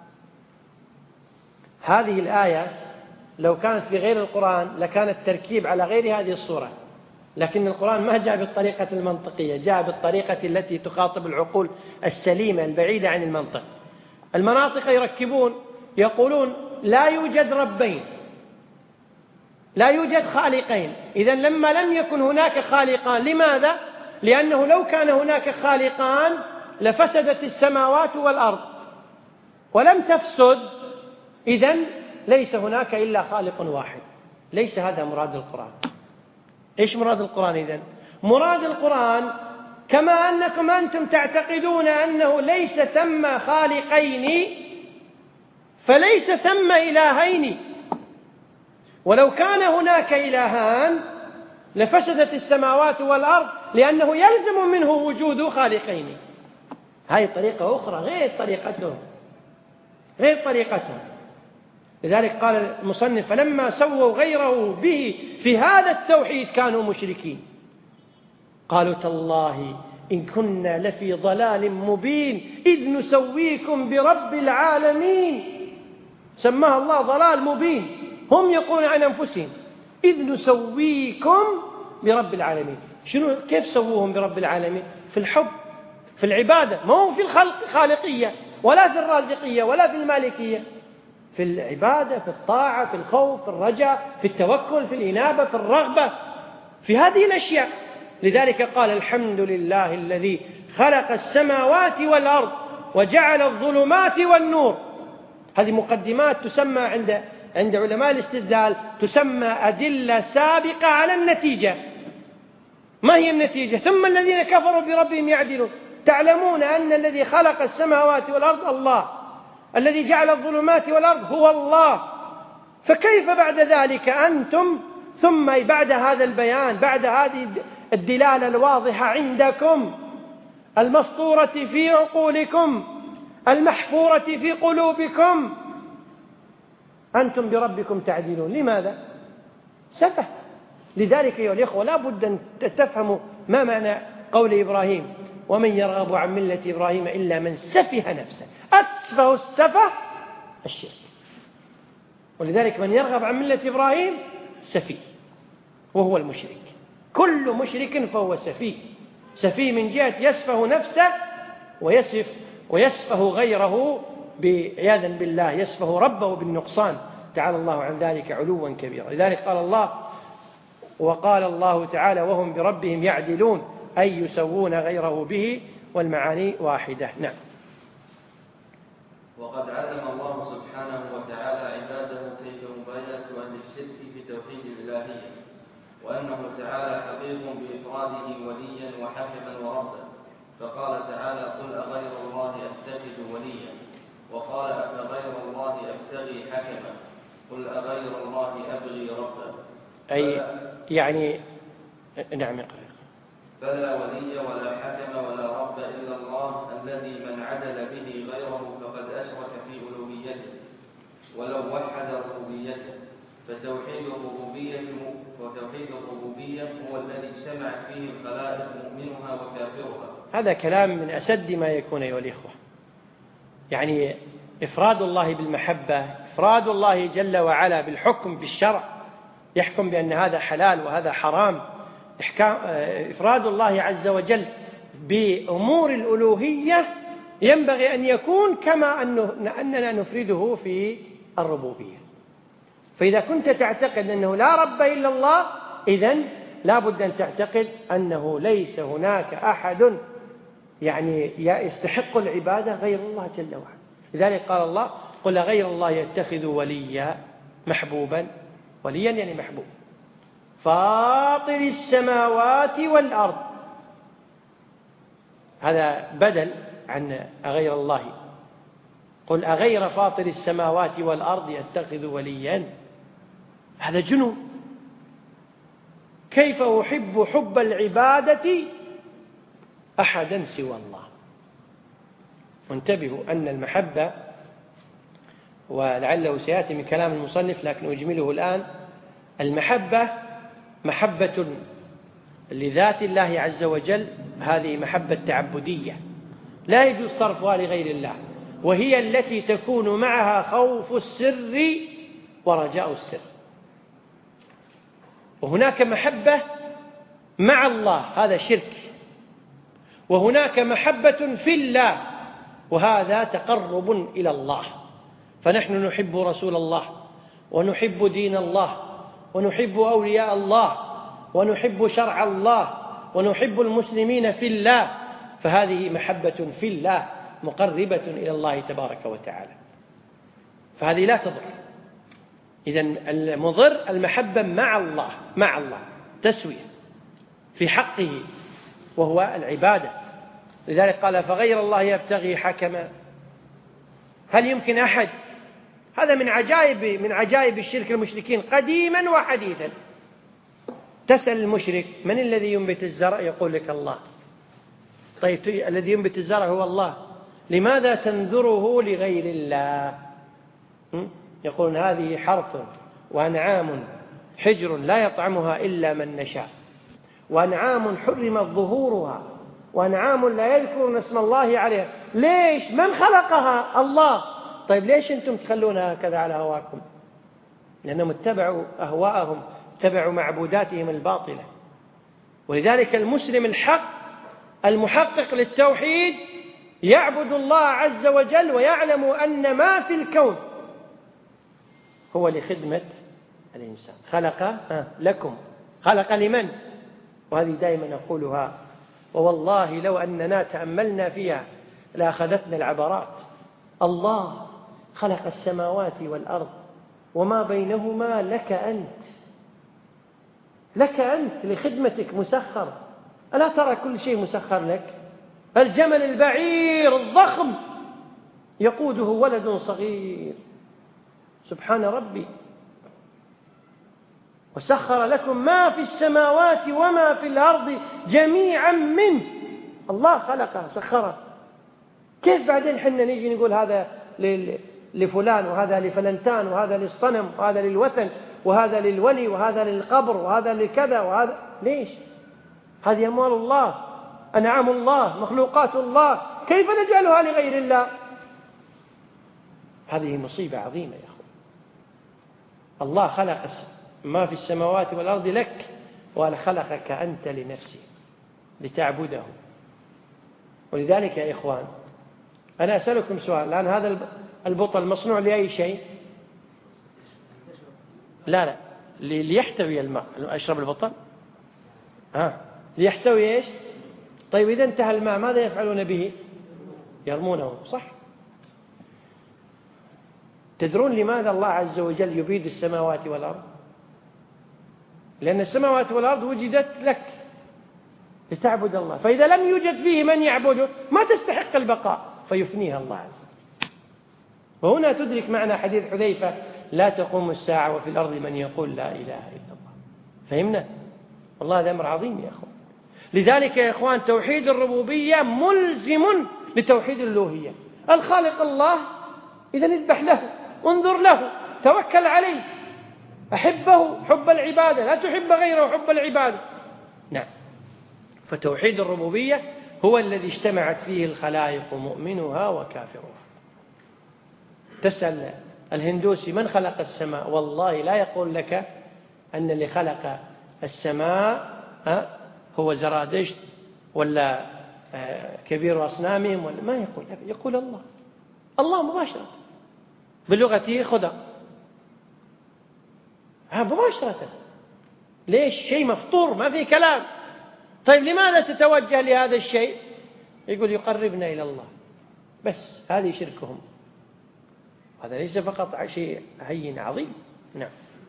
هذه الآية لو كانت في غير القرآن لكان التركيب على غير هذه الصورة، لكن القرآن ما جاء بالطريقة المنطقية، جاء بالطريقة التي تخاطب العقول السليمة البعيدة عن المنطق. المناطق يركبون يقولون لا يوجد ربين، لا يوجد خالقين. إذن لما لم يكن هناك خالقان، لماذا؟ لأنه لو كان هناك خالقان لفسدت السماوات والأرض، ولم تفسد، إذن ليس هناك إلا خالق واحد. ليس هذا مراد القرآن. إيش مراد القرآن إذن؟ مراد القرآن كما أنكم أنتم تعتقدون أنه ليس ثم خالقين فليس ثم إلهين، ولو كان هناك إلهان لفسدت السماوات والأرض، لأنه يلزم منه وجود خالقين. هذه طريقة أخرى غير طريقتهم، غير طريقتهم. لذلك قال المصنف: فلما سووا غيره به في هذا التوحيد كانوا مشركين. قالوا: تالله إن كنا لفي ضلال مبين إذ نسويكم برب العالمين. سماها الله ضلال مبين، هم يقولون عن أنفسهم إذ نسويكم برب العالمين. شنو كيف سووهم برب العالمين؟ في الحب، في العبادة، ما هو في الخالقية ولا في الرازقية ولا في المالكية، في العبادة، في الطاعة، في الخوف، في الرجاء، في التوكل، في الإنابة، في الرغبة، في هذه الأشياء. لذلك قال الحمد لله الذي خلق السماوات والأرض وجعل الظلمات والنور. هذه مقدمات تسمى عند عند علماء الاستدلال تسمى أدلة سابقة على النتيجة. ما هي النتيجة؟ ثم الذين كفروا بربهم يعدلون. تعلمون أن الذي خلق السماوات والأرض الله، الذي جعل الظلمات والأرض هو الله، فكيف بعد ذلك أنتم ثم بعد هذا البيان، بعد هذه الدلالة الواضحة عندكم المسطورة في عقولكم المحفورة في قلوبكم، أنتم بربكم تعدلون؟ لماذا؟ سفه. لذلك أيها الإخوة لا بد أن تفهموا ما معنى قول إبراهيم ومن يرغب عن ملة إبراهيم إلا من سفه نفسه. أسفه السفه الشرك، ولذلك من يرغب عن ملة إبراهيم سفيه وهو المشرك. كل مشرك فهو سفيه، سفيه من جهة يسفه نفسه ويسف ويسفه غيره بعياذا بالله، يسفه ربه بالنقصان، تعالى الله عن ذلك علوا كبيرا. لذلك قال الله وقال الله تعالى وهم بربهم يعدلون أي يسوون غيره به، والمعاني واحدة. نعم. وقد علم الله سبحانه وتعالى عباده كيف مباينة أهل الشرك في توحيد الإلهية، وأنه تعالى حقيق بإفراده وليا وحكما وربا، فقال تعالى قل أغير الله أتخذ وليا، وقال أفغير الله أبتغي حكما، قل أغير الله أبغي ربا. أي يعني نعم اقرأ. فلا ولي ولا حكم ولا رب إلا الله الذي من عدل به غيره فقد أشرك في ألوهيته ولو وحد ربوبيته. فتوحيد الربوبية وتوحيد الربوبية هو الذي اجتمعت فيه الخلائق مؤمنها وكافرها. هذا كلام من أسد ما يكون أيها الإخوة. يعني إفراد الله بالمحبة، إفراد الله جل وعلا بالحكم بالشرع، يحكم بأن هذا حلال وهذا حرام. إفراد الله عز وجل بأمور الألوهية ينبغي أن يكون كما أننا نفرده في الربوبية. فإذا كنت تعتقد أنه لا رب إلا الله، إذن لا بد أن تعتقد أنه ليس هناك أحد يعني يستحق العبادة غير الله جل وعلا. لذلك قال الله قل غير الله يتخذ وليا محبوبا، وليا يعني محبوب، فاطر السماوات والأرض. هذا بدل عن أغير الله. قل أغير فاطر السماوات والأرض يتخذ وليا، هذا جنون. كيف أحب حب العبادة أحدا سوى الله؟ وانتبهوا أن المحبة، ولعله سيأتي من كلام المصنف لكن أجمله الآن، المحبة محبة لذات الله عز وجل، هذه محبة تعبدية لا يجوز صرفها لغير الله، وهي التي تكون معها خوف السر ورجاء السر. وهناك محبة مع الله، هذا شرك. وهناك محبة في الله، وهذا تقرب إلى الله. فنحن نحب رسول الله، ونحب دين الله، ونحب أولياء الله، ونحب شرع الله، ونحب المسلمين في الله، فهذه محبة في الله مقربة إلى الله تبارك وتعالى، فهذه لا تضر. إذن المضر المحبة مع الله، مع الله تسوية في حقه وهو العبادة. لذلك قال فغير الله يبتغي حكما. هل يمكن أحد؟ هذا من عجائب من عجائب الشرك المشركين قديما وحديثا. تسأل المشرك من الذي ينبت الزرع؟ يقول لك الله. طيب الذي ينبت الزرع هو الله، لماذا تنذره لغير الله؟ يقولون هذه حرث وأنعام حجر لا يطعمها إلا من نشاء، وأنعام حرمت ظهورها، وأنعام لا يذكرون اسم الله عليها. ليش؟ من خلقها؟ الله. طيب ليش أنتم تخلونها هكذا على هواكم؟ لأنهم اتبعوا أهواءهم، اتبعوا معبوداتهم الباطلة. ولذلك المسلم الحق المحقق للتوحيد يعبد الله عز وجل ويعلم أن ما في الكون هو لخدمة الإنسان. خلق لكم، خلق لمن؟ وهذه دائما أقولها، ووالله لو أننا تأملنا فيها لأخذتنا العبرات. الله خلق السماوات والأرض وما بينهما لك أنت، لك أنت لخدمتك مسخر. ألا ترى كل شيء مسخر لك؟ الجمل البعير الضخم يقوده ولد صغير، سبحان ربي. وسخر لكم ما في السماوات وما في الأرض جميعا منه. الله خلقه سخره. كيف بعدين حنا نيجي نقول هذا لفلان وهذا لفلنتان وهذا للصنم وهذا للوثن وهذا للولي وهذا للقبر وهذا لكذا وهذا؟ ليش؟ هذه أموال الله، أنعام الله، مخلوقات الله، كيف نجعلها لغير الله؟ هذه مصيبة عظيمة يا أخوان. الله خلق ما في السماوات والأرض لك، وأنا خلقك أنت لنفسك لتعبده. ولذلك يا إخوان أنا أسألكم سؤال الآن، هذا البطل مصنوع لأي شيء؟ لا لا ليحتوي الماء. أشرب البطل؟ ها ليحتوي إيش؟ طيب إذا انتهى الماء ماذا يفعلون به؟ يرمونه، صح؟ تدرون لماذا الله عز وجل يبيد السماوات والأرض؟ لأن السماوات والأرض وجدت لك لتعبد الله، فإذا لم يوجد فيه من يعبده ما تستحق البقاء فيفنيها الله عز وجل. وهنا تدرك معنى حديث حذيفة: لا تقوم الساعة وفي الأرض من يقول لا إله إلا الله. فهمنا؟ والله هذا أمر عظيم يا أخوان. لذلك يا إخوان توحيد الربوبية ملزم لتوحيد الألوهية. الخالق الله، إذا اذبح له، انظر له، توكل عليه، أحبه حب العبادة، لا تحب غيره حب العبادة. نعم. فتوحيد الربوبية هو الذي اجتمعت فيه الخلائق مؤمنها وكافرها. تسأل الهندوسي من خلق السماء، والله لا يقول لك أن اللي خلق السماء هو زرادشت ولا كبير أصنامهم ولا، ما يقول، يقول الله. الله مباشرة بلغته خدا مباشرة. ليش؟ شيء مفطور ما في كلام. طيب لماذا تتوجه لهذا الشيء؟ يقول يقربنا إلى الله، بس هذه شركهم. هذا ليس فقط شيء هين عظيم. نعم.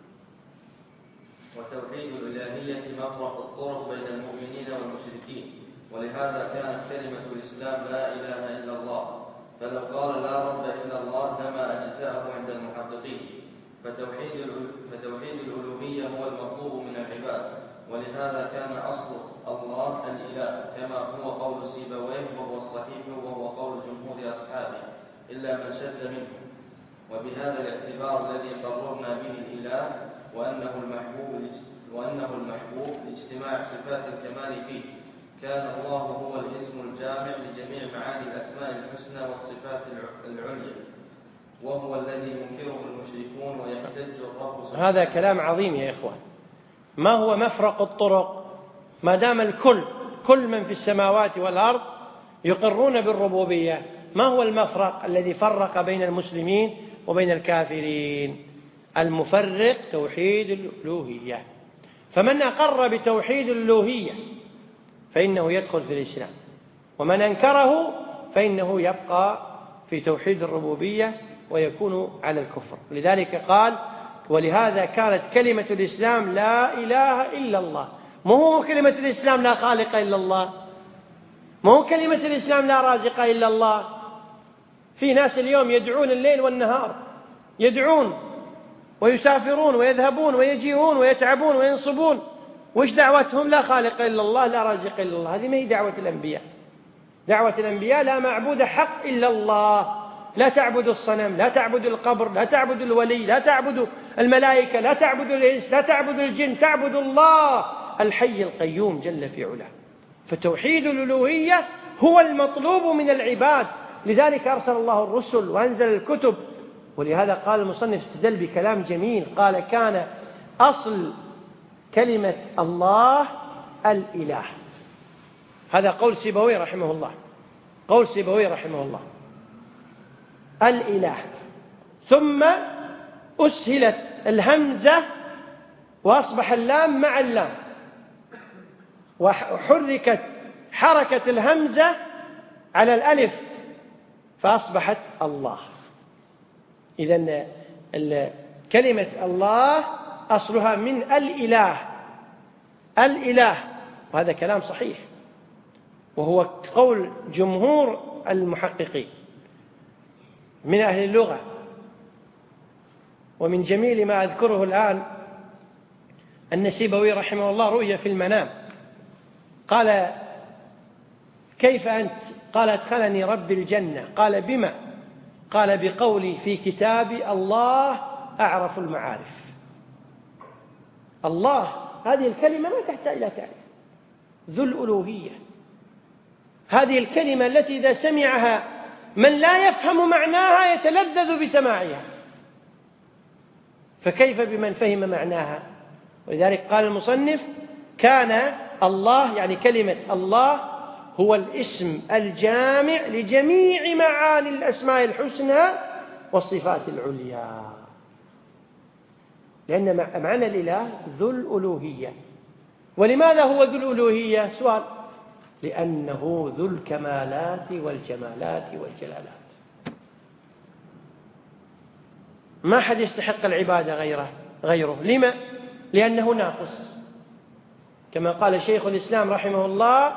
وتوحيد الإلهية مفرق الطرق بين المؤمنين والمشركين، ولهذا كانت كلمة الإسلام لا إله إلا الله، فلو قال لا رب إلا الله لما أجزاءه عند المحققين. فتوحيد فتوحيد الألوهية هو المطلوب من العباد، ولهذا كان أصل الله الإله، كما هو قول سيبويه وهو الصحيح وهو قول جمهور أصحابه إلا من شد منه. وبهذا الاعتبار الذي قررنا به الإله وأنه المحبوب وأنه المحبوب لاجتماع صفات الكمال فيه، كان الله هو الاسم الجامع لجميع معاني الأسماء الحسنى والصفات العليا، وهو الذي ينكره المشركون ويحتج الرب سبحانه. هذا كلام عظيم يا إخوان. ما هو مفرق الطرق؟ ما دام الكل كل من في السماوات والأرض يقرون بالربوبية، ما هو المفرق الذي فرق بين المسلمين وبين الكافرين؟ المفرق توحيد الألوهية. فمن أقر بتوحيد الألوهية فإنه يدخل في الإسلام، ومن أنكره فإنه يبقى في توحيد الربوبية ويكون على الكفر. لذلك قال: ولهذا كانت كلمة الإسلام لا إله إلا الله. ما هو كلمة الإسلام لا خالق إلا الله؟ ما هو كلمة الإسلام لا رازق إلا الله؟ في ناس اليوم يدعون الليل والنهار، يدعون ويسافرون ويذهبون ويجيئون ويتعبون وينصبون، وش دعوتهم؟ لا خالق إلا الله لا رازق إلا الله. هذه ما هي دعوة الأنبياء. دعوة الأنبياء لا معبود حق إلا الله، لا تعبد الصنم، لا تعبد القبر، لا تعبد الولي، لا تعبد الملائكة، لا تعبد الإنس، لا تعبد الجن، تعبد الله الحي القيوم جل في علاه. فتوحيد الألوهية هو المطلوب من العباد. لذلك أرسل الله الرسل وأنزل الكتب. ولهذا قال المصنف استدل بكلام جميل، قال: كان أصل كلمة الله الإله. هذا قول سيبويه رحمه الله، قول سيبويه رحمه الله، الإله. ثم أسهلت الهمزة وأصبح اللام مع اللام، وحركت حركة الهمزة على الألف فأصبحت الله. إذن كلمة الله أصلها من الإله، الإله، وهذا كلام صحيح، وهو قول جمهور المحققين من أهل اللغة. ومن جميل ما أذكره الآن أن سيبوي رحمه الله رؤيا في المنام، قال: كيف أنت؟ قال: أدخلني ربي الجنة. قال: بما؟ قال: بقولي في كتابي الله أعرف المعارف. الله هذه الكلمة ما تحتاج إلى تعريف، ذو الألوهية، هذه الكلمة التي إذا سمعها من لا يفهم معناها يتلذذ بسماعها، فكيف بمن فهم معناها؟ ولذلك قال المصنف: كان الله، يعني كلمة الله، هو الاسم الجامع لجميع معاني الأسماء الحسنى والصفات العليا، لأن معنى الإله ذو الألوهية. ولماذا هو ذو الألوهية؟ سؤال. لأنه ذو الكمالات والجمالات والجلالات، ما حد يستحق العبادة غيره غيره لما؟ لأنه ناقص، كما قال شيخ الإسلام رحمه الله: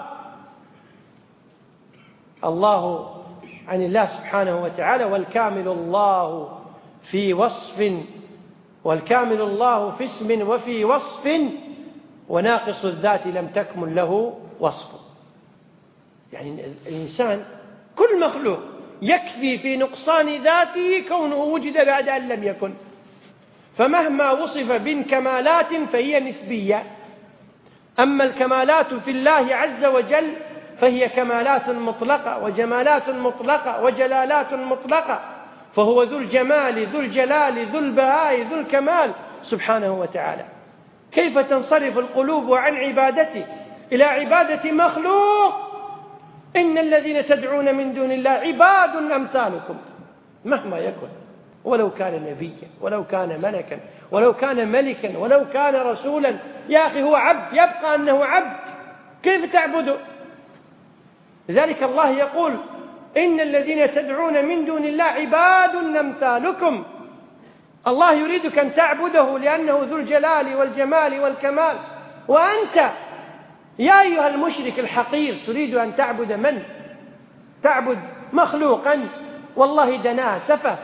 الله عن الله سبحانه وتعالى: والكامل الله في وصف والكامل الله في اسم وفي وصف وناقص الذات لم تكمل له وصف. يعني الإنسان كل مخلوق يكفي في نقصان ذاته كونه وجد بعد أن لم يكن، فمهما وصف بالكمالات فهي نسبية. أما الكمالات في الله عز وجل فهي كمالات مطلقة وجمالات مطلقة وجلالات مطلقة، فهو ذو الجمال ذو الجلال ذو البهاء ذو الكمال سبحانه وتعالى. كيف تنصرف القلوب عن عبادته إلى عبادة مخلوق؟ إن الذين تدعون من دون الله عباد أمثالكم مهما يكن، ولو كان نبيا ولو كان ملكا ولو كان ملكا ولو كان رسولا. يا أخي هو عبد، يبقى أنه عبد، كيف تعبده؟ لذلك الله يقول: إن الذين تدعون من دون الله عباد أمثالكم. الله يريدك أن تعبده لأنه ذو الجلال والجمال والكمال، وأنت يا أيها المشرك الحقير تريد أن تعبد من؟ تعبد مخلوقا، والله دناء سفه.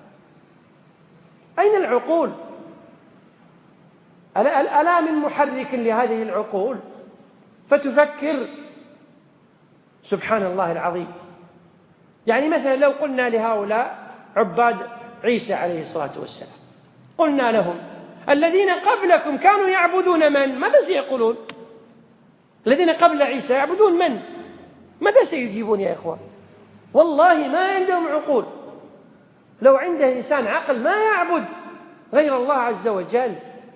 أين العقول؟ ألا من محرك لهذه العقول فتفكر؟ سبحان الله العظيم. يعني مثلا لو قلنا لهؤلاء عباد عيسى عليه الصلاة والسلام، قلنا لهم: الذين قبلكم كانوا يعبدون من؟ ماذا سيقولون؟ الذين قبل عيسى يعبدون من؟ ماذا سيجيبون يا إخوان؟ والله ما عندهم عقول. لو عنده إنسان عقل ما يعبد غير الله عز وجل.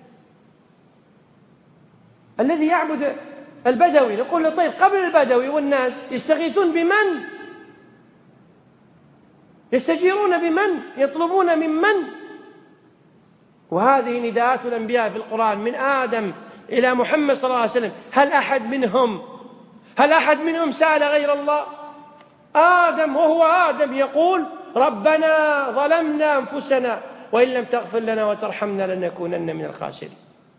الذي يعبد البدوي نقول له: طيب قبل البدوي والناس يستغيثون بمن؟ يستجيرون بمن؟ يطلبون من من؟ وهذه نداءات الأنبياء في القرآن من آدم إلى محمد صلى الله عليه وسلم. هل أحد منهم هل أحد منهم سأل غير الله؟ آدم وهو آدم يقول: ربنا ظلمنا أنفسنا وإن لم تغفر لنا وترحمنا لنكونن من الخاسرين.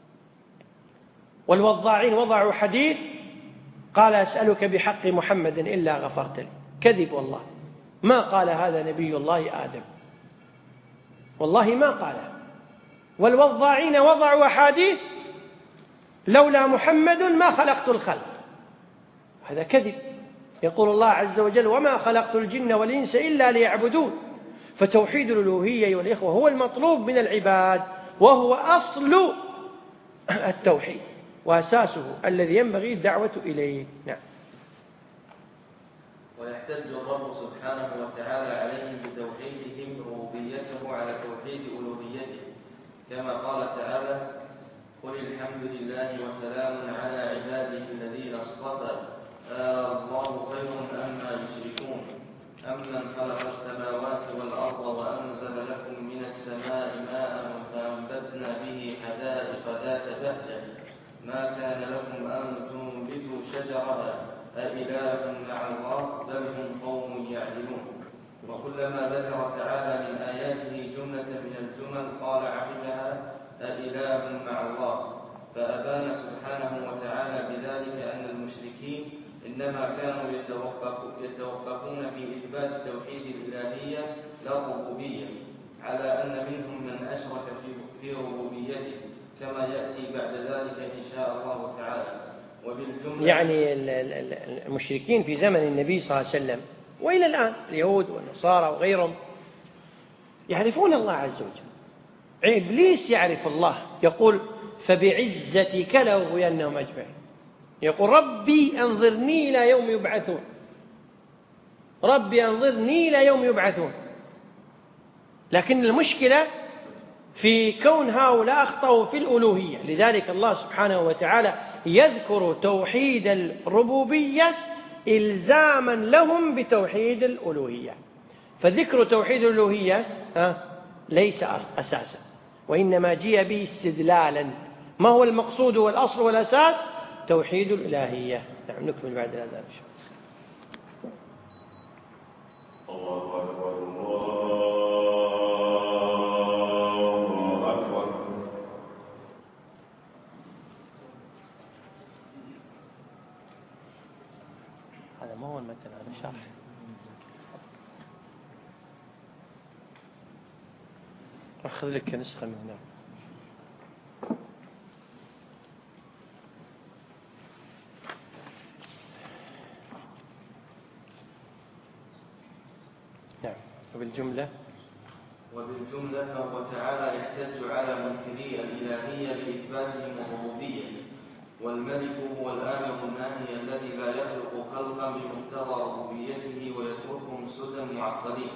والوضاعين وضعوا حديث قال: أسألك بحق محمد إلا غفرت لي. كذب والله، ما قال هذا نبي الله آدم، والله ما قال. والوضاعين وضعوا حديث: لولا محمد ما خلقت الخلق. هذا كذب. يقول الله عز وجل: وما خلقت الجن والإنس إلا ليعبدون. فتوحيد الألوهية والإخوة هو المطلوب من العباد، وهو أصل التوحيد وأساسه الذي ينبغي الدعوة إليه. نعم. ويحتج الرب سبحانه وتعالى عليهم بتوحيدهم ربوبيته على توحيد ألوهيته، كما قال تعالى: قل الحمد لله وسلام على عباده الذين اصطفى الله خير أما يشركون أمن خلق السماوات والأرض وأنزل لكم من السماء ماء فأنبتنا به حدائق ذات بهجة ما كان لكم أن تنبتوا يعدلون. وكلما ذكر تعالى من آياته جملة من الجمل قال عقبها أإله مع الله، فأبان سبحانه وتعالى بذلك أن المشركين إنما كانوا يتوقفون في إثبات توحيد الإلهية لا الربوبية، على أن منهم من أشرك في ربوبيته كما يأتي بعد ذلك إن شاء الله تعالى. وبالجملة يعني المشركين في زمن النبي صلى الله عليه وسلم وإلى الآن اليهود والنصارى وغيرهم يعرفون الله عز وجل. إبليس يعرف الله، يقول فبعزتك لأغوينهم أجمعين، يقول ربي أنظرني إلى يوم يبعثون، ربي أنظرني إلى يوم يبعثون. لكن المشكلة في كون هؤلاء أخطأوا في الألوهية، لذلك الله سبحانه وتعالى يذكر توحيد الربوبية إلزاما لهم بتوحيد الألوهية. فذكر توحيد الألوهية ليس أساسا، وإنما جاء به استدلالا. ما هو المقصود والأصل والأساس؟ توحيد الإلهية. نعم، نكمل بعد هذا. الله أكبر الله أكبر. هذا ما هو المتن، هذا شرح. أخذ لك نسخة من هنا. نعم. وبالجملة وبالجملة فهو تعالى يحتج على منكري الإلهية بإثباتهم الربوبية. والملك هو الآمر الناهي الذي لا يخلق خلقا بمقتضى ربوبيته ويتركهم سدى معطلين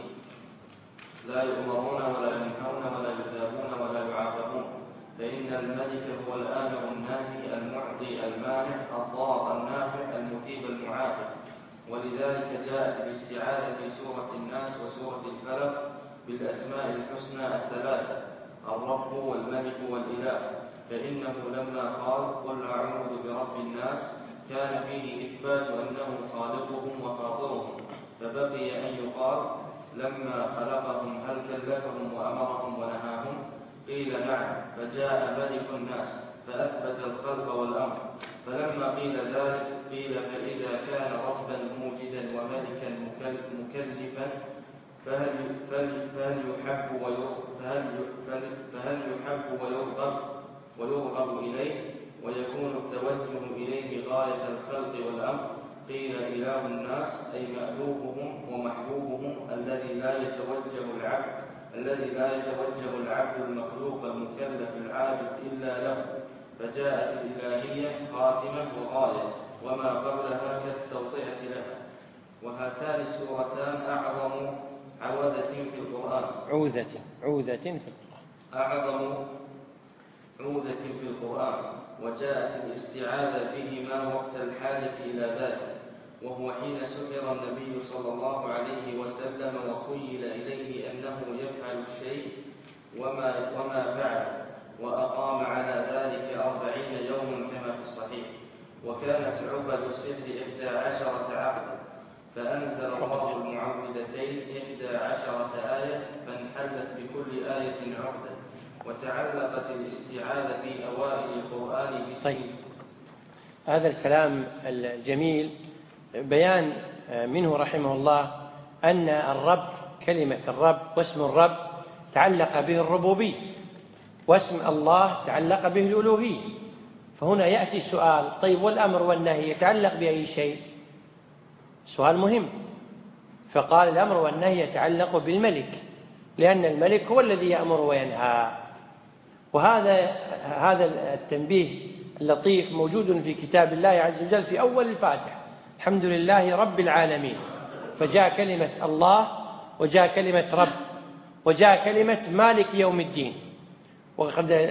لا يؤمرون ولا ينهون ولا يثابون ولا يعاقبون، فإن الملك هو الآمر الناهي المعطي المانع الضار النافع المثيب المعاقب. ولذلك جاءت الاستعاذة في سورة الناس وسورة الفلق بالأسماء الحسنى الثلاثة الرب والملك والإله، فإنه لما قال قل أعوذ برب الناس كان فيه إثبات أنه خالقهم وفاطرهم، فبقي أن يقال لما خلقهم هل كلفهم وأمرهم ونهاهم؟ قيل نعم، فجاء ملك الناس فأثبت الخلق والأمر. فلما قيل ذلك قيل فإذا كان ربا موجدا وملكا مكلفا فهل فهل يحب فهل فهل يحب ويرغب ويرغب إليه ويكون التوجه إليه غاية الخلق والأمر؟ قيل إله الناس أي مألوههم ومحبوبهم الذي لا يتوجه العبد الذي لا يتوجه العبد المخلوق المكلف العابد إلا له، فجاءت الإلهية خاتمة وغاية وما قبلها كالتوطئة لها. وهاتان السورتان أعظم عوذة في القرآن عوذة عوذة في القرآن أعظم عوذة في القرآن، وجاءت الاستعاذة بهما وقت الحاجة إلى ذلك، وهو حين سئر النبي صلى الله عليه وسلم وخيل إليه أنه يفعل الشيء وما, وما فعل، وأقام على ذلك أربعين يوما كما في الصحيح. وكانت عقد السحر إحدى عشرة عقدا، فأنزل الله المعوذتين إحدى عشرة آية فانحلت بكل آية عقدا، وتعلقت الاستعاذة في أوائل القرآن باسم. طيب، هذا الكلام الجميل بيان منه رحمه الله أن الرب، كلمة الرب واسم الرب تعلق به الربوبية، واسم الله تعلق به الألوهية. فهنا يأتي السؤال: طيب والأمر والنهي يتعلق بأي شيء؟ سؤال مهم. فقال الأمر والنهي يتعلق بالملك، لأن الملك هو الذي يأمر وينهى. وهذا هذا التنبيه اللطيف موجود في كتاب الله عز وجل في أول الفاتحة: الحمد لله رب العالمين. فجاء كلمة الله، وجاء كلمة رب، وجاء كلمة مالك يوم الدين. وقد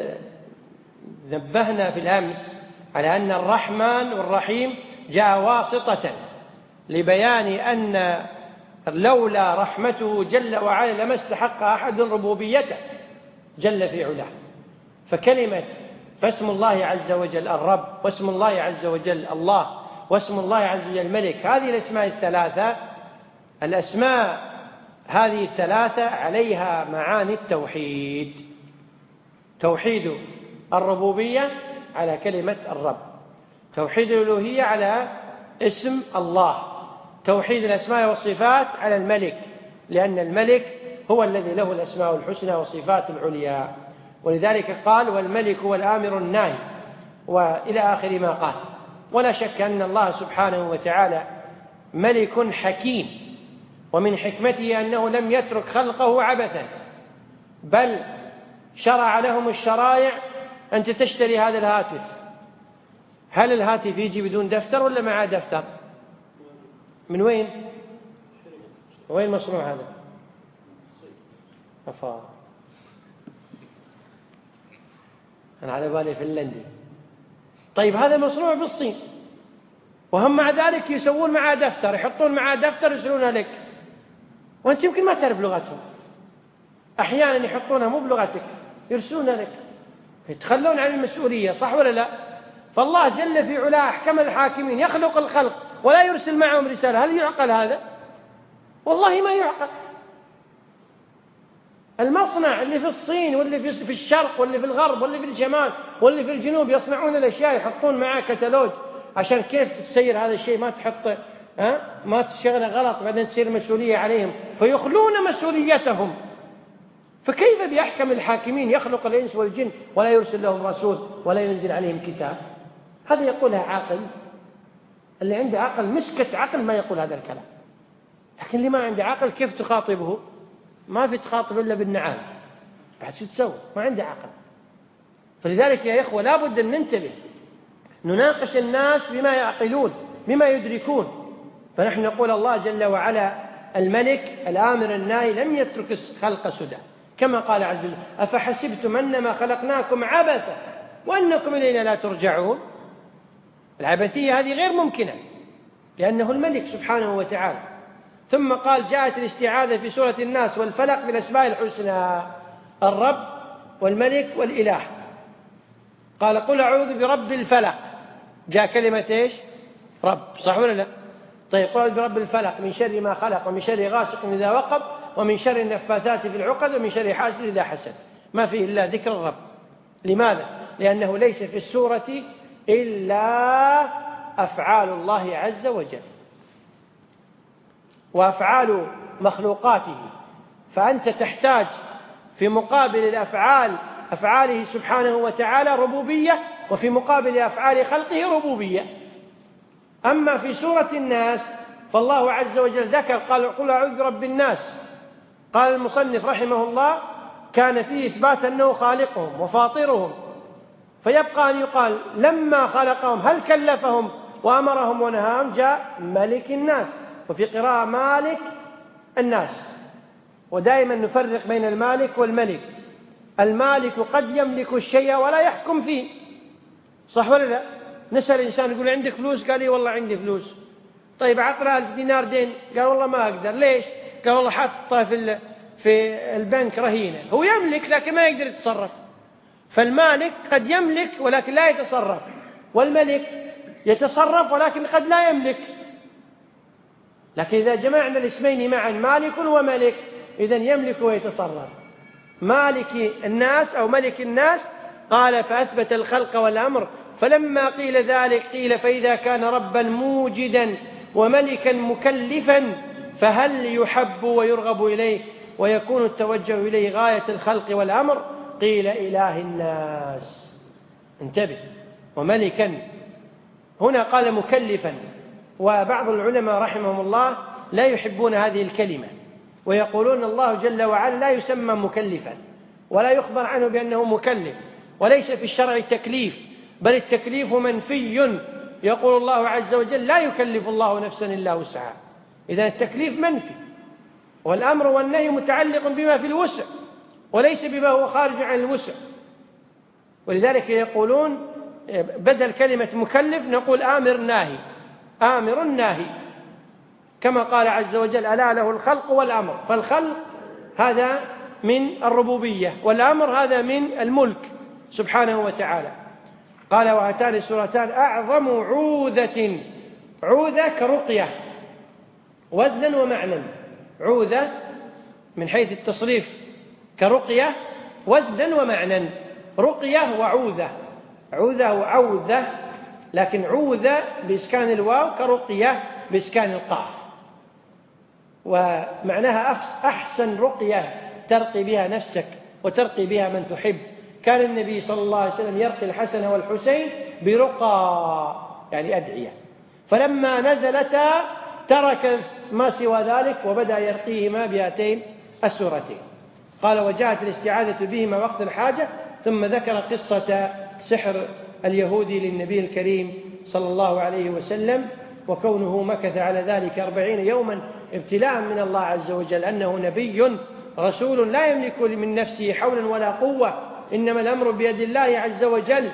نبهنا في الأمس على أن الرحمن والرحيم جاء واسطة لبيان أن لولا رحمته جل وعلا لما استحق أحد ربوبيته جل في علاه. فكلمة فاسم الله عز وجل الرب، واسم الله عز وجل الله، واسم الله عز وجل الملك، هذه الأسماء الثلاثة الأسماء هذه الثلاثة عليها معاني التوحيد. توحيد الربوبية على كلمة الرب، توحيد الألوهية على اسم الله، توحيد الأسماء والصفات على الملك، لأن الملك هو الذي له الأسماء الحسنى والصفات العليا. ولذلك قال والملك هو الآمر الناهي، وإلى آخر ما قال. ولا شك أن الله سبحانه وتعالى ملك حكيم، ومن حكمته أنه لم يترك خلقه عبثا، بل شرع لهم الشرائع. أنت تشتري هذا الهاتف، هل الهاتف يجي بدون دفتر ولا معه دفتر؟ من وين؟ وين مصنوع هذا؟ أفا أنا على بالي فنلندي. طيب هذا مصنوع بالصين، وهم مع ذلك يسوون معه دفتر، يحطون معه دفتر يرسلونه لك، وأنت يمكن ما تعرف لغتهم. أحيانا يحطونها مو بلغتك يرسلونها لك، يتخلون عن المسؤولية، صح ولا لا؟ فالله جل في علاه أحكم الحاكمين يخلق الخلق ولا يرسل معهم رسالة، هل يعقل هذا؟ والله ما يعقل. المصنع اللي في الصين واللي في الشرق واللي في الغرب واللي في الشمال واللي في الجنوب يصنعون الأشياء، يحطون معاه كتالوج عشان كيف تسير هذا الشيء، ما تحط ها ما تشغله غلط بعدين تصير مسؤولية عليهم، فيخلون مسؤوليتهم. فكيف بيحكم الحاكمين يخلق الإنس والجن ولا يرسل لهم رسول ولا ينزل عليهم كتاب؟ هذا يقولها عاقل، اللي عنده عقل مسكة عقل ما يقول هذا الكلام. لكن اللي ما عنده عقل كيف تخاطبه؟ ما في تخاطب إلا بالنعال، بعد شو تسوي؟ ما عنده عقل. فلذلك يا إخوة لا بد أن ننتبه، نناقش الناس بما يعقلون بما يدركون. فنحن نقول الله جل وعلا الملك الآمر الناهي لم يترك الخلق سدى، كما قال عز وجل أفحسبتم أنما خلقناكم عبثا وأنكم إلينا لا ترجعون. العبثية هذه غير ممكنة لأنه الملك سبحانه وتعالى. ثم قال جاءت الاستعاذة في سورة الناس والفلق بالأسماء الحسنى، الرب والملك والإله. قال قل أعوذ برب الفلق، جاء كلمة إيش؟ رب، صح ولا لا؟ طيب قل أعوذ برب الفلق من شر ما خلق ومن شر غاسق إذا وقب ومن شر النفاثات في العقد ومن شر حاسد إذا حسد. ما فيه إلا ذكر الرب. لماذا؟ لأنه ليس في السورة إلا أفعال الله عز وجل وأفعال مخلوقاته، فأنت تحتاج في مقابل الأفعال أفعاله سبحانه وتعالى ربوبية، وفي مقابل أفعال خلقه ربوبية. أما في سورة الناس فالله عز وجل ذكر قال قل أعوذ برب الناس. قال المصنف رحمه الله كان فيه إثبات أنه خالقهم وفاطرهم، فيبقى أن يقال لما خلقهم هل كلفهم وأمرهم ونهاهم؟ جاء ملك الناس، وفي قراءة مالك الناس. ودائما نفرق بين المالك والملك. المالك قد يملك الشيء ولا يحكم فيه، صح ولا لا؟ نسأل إنسان يقول عندك فلوس؟ قال لي والله عندي فلوس. طيب عطنا ألف دينار دين، قال والله ما أقدر. ليش؟ قال والله حطه في في البنك رهينة. هو يملك لكن ما يقدر يتصرف. فالمالك قد يملك ولكن لا يتصرف، والملك يتصرف ولكن قد لا يملك. لكن إذا جمعنا الاسمين معا مالك وملك إذن يملك ويتصرف. مالك الناس أو ملك الناس قال فأثبت الخلق والأمر، فلما قيل ذلك قيل فإذا كان ربا موجدا وملكا مكلفا فهل يحب ويرغب إليه ويكون التوجه إليه غاية الخلق والأمر؟ قيل إله الناس. انتبه، وملكا هنا قال مكلفا، وبعض العلماء رحمهم الله لا يحبون هذه الكلمة ويقولون الله جل وعلا لا يسمى مكلفا ولا يخبر عنه بأنه مكلف، وليس في الشرع تكليف، بل التكليف منفي. يقول الله عز وجل لا يكلف الله نفسا إلا وسعها، إذا التكليف منفي، والأمر والنهي متعلق بما في الوسع وليس بما هو خارج عن الوسع. ولذلك يقولون بدل كلمة مكلف نقول آمر ناهي، آمر ناهي، كما قال عز وجل ألا له الخلق والأمر. فالخلق هذا من الربوبية والأمر هذا من الملك سبحانه وتعالى. قال وهاتان السورتان أعظم عوذة، عوذة كرقية، وزنا ومعنى. عوذة من حيث التصريف كرقية وزنا ومعنى، رقية وعوذة، عوذة وعوذة، لكن عوذة بإسكان الواو كرقية بإسكان القاف، ومعناها أحسن رقية ترقي بها نفسك وترقي بها من تحب. كان النبي صلى الله عليه وسلم يرقي الحسن والحسين برقى يعني أدعية، فلما نزلتا ترك ما سوى ذلك وبدأ يرقيهما بهاتين السورتين. قال وجاءت الاستعاذة بهما وقت الحاجة، ثم ذكر قصة سحر اليهودي للنبي الكريم صلى الله عليه وسلم، وكونه مكث على ذلك أربعين يوما ابتلاء من الله عز وجل، أنه نبي رسول لا يملك من نفسه حولا ولا قوة، إنما الأمر بيد الله عز وجل.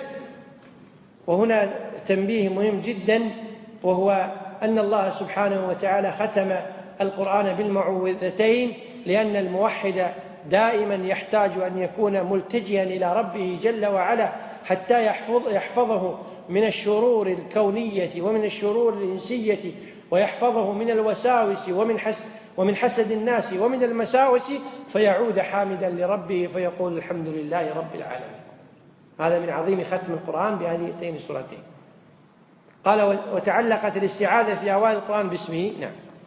وهنا تنبيه مهم جدا، وهو أن الله سبحانه وتعالى ختم القرآن بالمعوذتين، لأن الموحد دائما يحتاج أن يكون ملتجئا إلى ربه جل وعلا حتى يحفظ يحفظه من الشرور الكونية ومن الشرور الإنسية، ويحفظه من الوساوس ومن حسد ومن حسد الناس ومن المساوس، فيعود حامدا لربه فيقول الحمد لله رب العالمين. هذا من عظيم ختم القرآن بهذين السورتين. قال وتعلقت الاستعاذة في أوائل القرآن باسمه. نعم.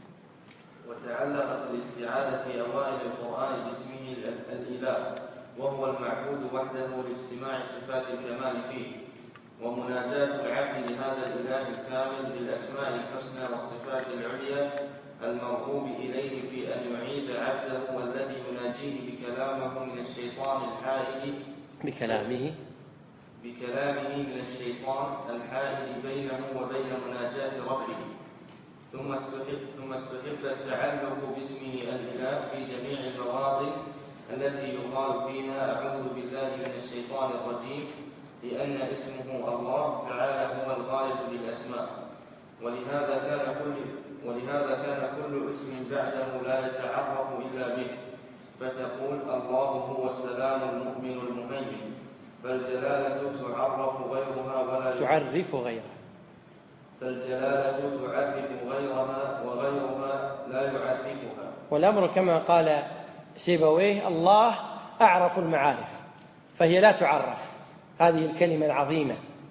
وتعلقت الاستعاذة في أوائل القرآن باسمه الإله، وهو المعبود وحده لاجتماع صفات الكمال فيه، ومناجاة العبد لهذا الإله الكامل بالأسماء الحسنى والصفات العليا المرغوب إليه في أن يعيد عبده والذي يناجيه بكلامه من الشيطان الحائل بكلامه بكلامه من الشيطان الحائل بينه وبين مناجاة ربه. ثم استحب ثم استحب التعلق باسمه الإله في جميع المواطن التي يقال فيها أعوذ بالله من الشيطان الرجيم، لأن اسمه الله تعالى هو الغالب للأسماء، ولهذا كان كل ولهذا كان كل اسم بعده لا يتعرف إلا به، فتقول الله هو السلام المؤمن المهيمن، فالجلالة تعرف غيرها ولا تعرف غيرها فالجلالة تعرف غيرها وغيرها لا يعرفها. والأمر كما قال سيبويه الله أعرف المعارف، فهي لا تعرف، هذه الكلمة العظيمة.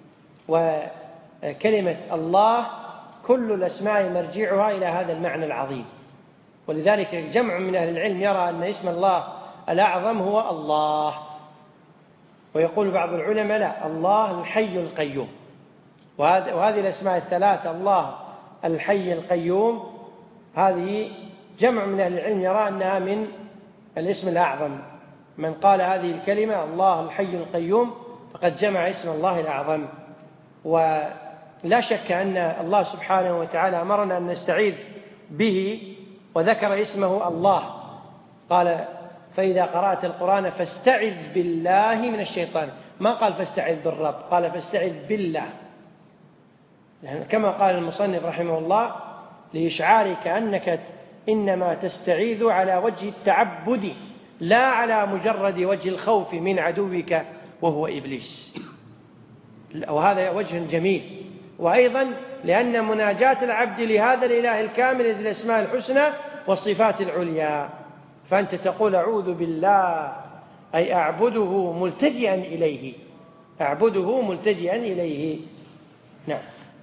وكلمة الله كل الأسماء مرجعها إلى هذا المعنى العظيم، ولذلك جمع من أهل العلم يرى أن اسم الله الأعظم هو الله، ويقول بعض العلماء لا، الله الحي القيوم. وهذه الأسماء الثلاثة الله الحي القيوم هذه جمع من أهل العلم يرى أنها من الاسم الأعظم. من قال هذه الكلمة الله الحي القيوم فقد جمع اسم الله الأعظم. ولا شك أن الله سبحانه وتعالى أمرنا أن نستعيذ به، وذكر اسمه الله، قال فإذا قرأت القرآن فاستعذ بالله من الشيطان، ما قال فاستعذ بالرب، قال فاستعذ بالله، يعني كما قال المصنف رحمه الله لإشعارك أنك إنما تستعيذ على وجه التعبد لا على مجرد وجه الخوف من عدوك وهو إبليس. وهذا وجه جميل. وأيضا لأن مناجاة العبد لهذا الإله الكامل ذي الأسماء الحسنى والصفات العليا، فأنت تقول أعوذ بالله أي أعبده ملتجئا إليه، أعبده ملتجئا إليه. نعم.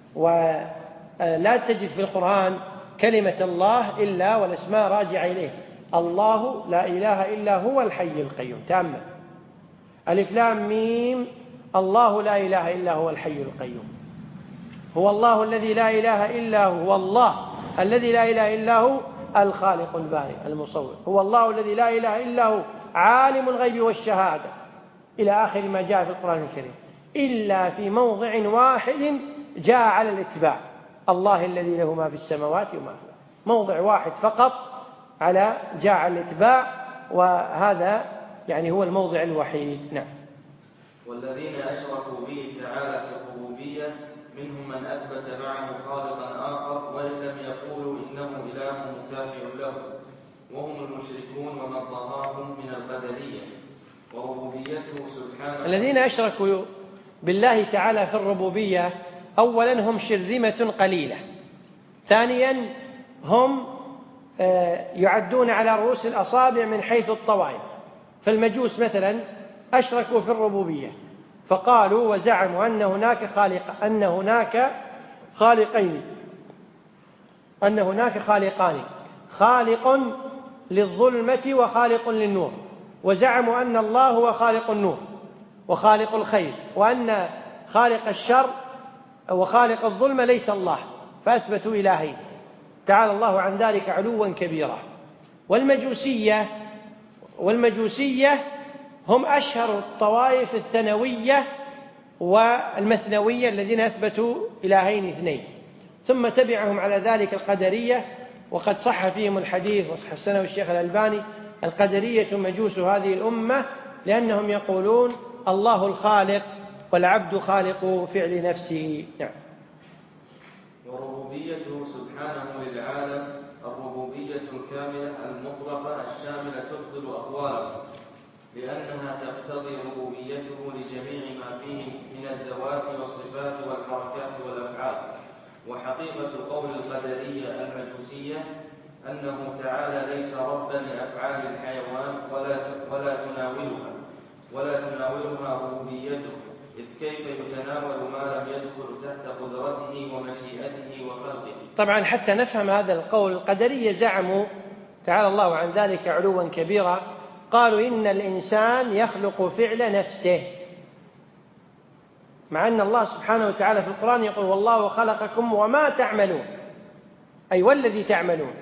ولا تجد في القرآن كلمة الله إلا والأسماء راجعة إليه. الله لا إله إلا هو الحي القيوم، تامة. ألف لام ميم الله لا إله إلا هو الحي القيوم، هو الله الذي لا إله إلا هو، هو الله الذي لا إله إلا هو الخالق البارئ المصور، هو الله الذي لا إله إلا هو عالم الغيب والشهادة، إلى آخر ما جاء في القرآن الكريم، إلا في موضع واحد جاء على الاتباع، الله الذي له ما في السماوات وما في الأرض، موضع واحد فقط على جاء على الاتباع، وهذا يعني هو الموضع الوحيد. نعم. والذين أشركوا به تعالى في الربوبية منهم من أثبت معه خالقا آخر وإن لم يقولوا إنه إله مكافئ له، وهم المشركون ومن ضاهاهم من القدرية. وربوبيته سبحانه الذين أشركوا بالله تعالى في الربوبية أولا هم شرذمة قليلة، ثانيا هم يعدون على رؤوس الأصابع من حيث الطوائف. فالمجوس مثلا أشركوا في الربوبية، فقالوا وزعموا أن هناك خالق أن هناك خالقين أن هناك خالقان، خالق للظلمة وخالق للنور، وزعموا أن الله هو خالق النور وخالق الخير، وأن خالق الشر وخالق الظلمة ليس الله، فأثبتوا إلهين، تعالى الله عن ذلك علوا كبيرا. والمجوسية والمجوسية هم أشهر الطوائف الثنوية والمثنوية الذين أثبتوا إلهين اثنين، ثم تبعهم على ذلك القدرية، وقد صح فيهم الحديث وحسنه الشيخ الألباني: القدرية مجوس هذه الأمة، لأنهم يقولون الله الخالق والعبد خالق فعل نفسه. نعم. وربوبيته سبحانه للعالم الربوبية الكاملة المطلقة الشاملة تبطل أقواله، لأنها تقتضي ربوبيته لجميع ما فيه من الذوات والصفات والحركات والأفعال. وحقيقة قول القدرية المجوسية أنه تعالى ليس ربا لأفعال الحيوان ولا ولا تناولها ولا تناولها ربوبيته، إذ كيف يتناول ما لم يدخل تحت قدرته ومشيئته وخلقه. طبعا حتى نفهم هذا القول، القدرية زعموا تعالى الله عن ذلك علوا كبيرا، قالوا إن الإنسان يخلق فعل نفسه، مع أن الله سبحانه وتعالى في القرآن يقول والله خلقكم وما تعملون، أي والذي تعملون،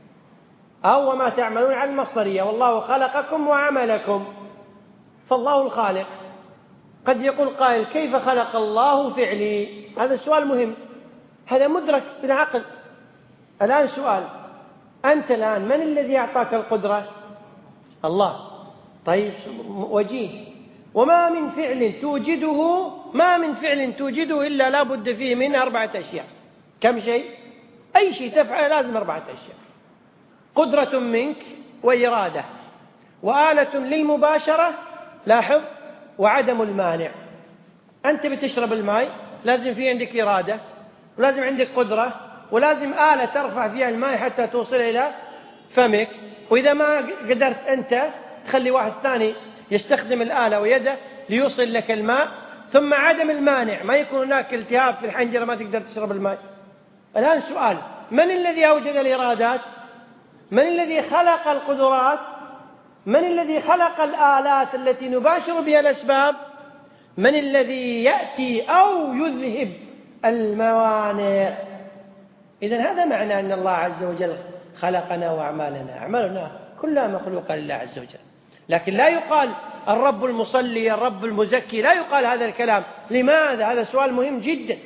أو وما تعملون على المصدرية، والله خلقكم وعملكم، فالله الخالق. قد يقول قائل كيف خلق الله فعلي؟ هذا السؤال مهم، هذا مدرك بالعقل. الآن سؤال، أنت الآن من الذي أعطاك القدرة؟ الله. طيب وجيه، وما من فعل توجده ما من فعل توجده إلا لا بد فيه من أربعة أشياء. كم شيء؟ أي شيء تفعل لازم أربعة أشياء: قدرة منك، وإرادة، وآلة للمباشرة، لاحظ، وعدم المانع. أنت بتشرب الماء لازم في عندك إرادة، ولازم عندك قدرة، ولازم آلة ترفع فيها الماء حتى توصل إلى فمك، وإذا ما قدرت أنت تخلي واحد ثاني يستخدم الآلة ويده ليوصل لك الماء. ثم عدم المانع، ما يكون هناك التهاب في الحنجرة ما تقدر تشرب الماء. الآن سؤال، من الذي أوجد الإرادات؟ من الذي خلق القدرات؟ من الذي خلق الآلات التي نباشر بها الأسباب؟ من الذي يأتي أو يذهب الموانع؟ إذن هذا معنى أن الله عز وجل خلقنا وأعمالنا، أعمالنا كلها مخلوقة لله عز وجل. لكن لا يقال الرب المصلي الرب المزكي، لا يقال هذا الكلام. لماذا؟ هذا سؤال مهم جدا،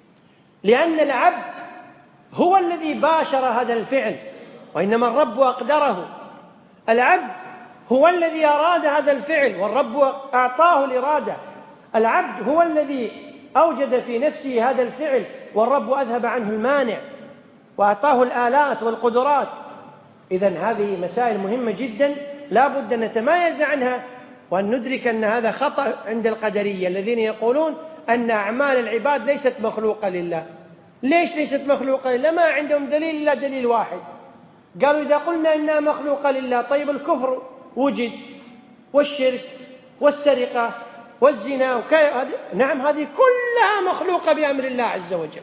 لأن العبد هو الذي باشر هذا الفعل، وإنما الرب أقدره. العبد هو الذي أراد هذا الفعل، والرب أعطاه الإرادة. العبد هو الذي أوجد في نفسه هذا الفعل، والرب أذهب عنه المانع وأعطاه الآلات والقدرات. إذن هذه مسائل مهمة جدا لا بد أن نتمايز عنها، وأن ندرك أن هذا خطأ عند القدرية الذين يقولون أن أعمال العباد ليست مخلوقة لله. ليش ليست مخلوقة لله؟ ما عندهم دليل إلا دليل واحد. قالوا إذا قلنا إنها مخلوقة لله، طيب الكفر وجد، والشرك والسرقة والزنا وكي... نعم هذه كلها مخلوقة بأمر الله عز وجل،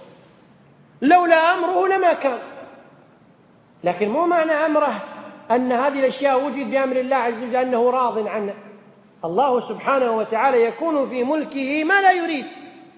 لولا أمره لما كان. لكن مو معنى أمره أن هذه الأشياء وجد بأمر الله عز وجل أنه راض عنه. الله سبحانه وتعالى يكون في ملكه ما لا يريد،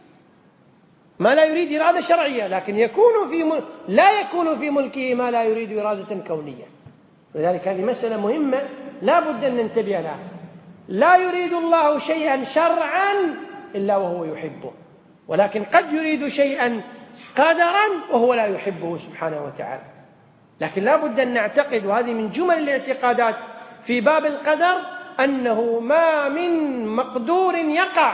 ما لا يريد إرادة شرعية، لكن يكون في مل... لا يكون في ملكه ما لا يريد إرادة كونية. لذلك هذه مسألة مهمة لا بد أن ننتبه لها. لا يريد الله شيئا شرعا إلا وهو يحبه، ولكن قد يريد شيئا قدرا وهو لا يحبه سبحانه وتعالى. لكن لا بد أن نعتقد، وهذه من جمل الاعتقادات في باب القدر، أنه ما من مقدور يقع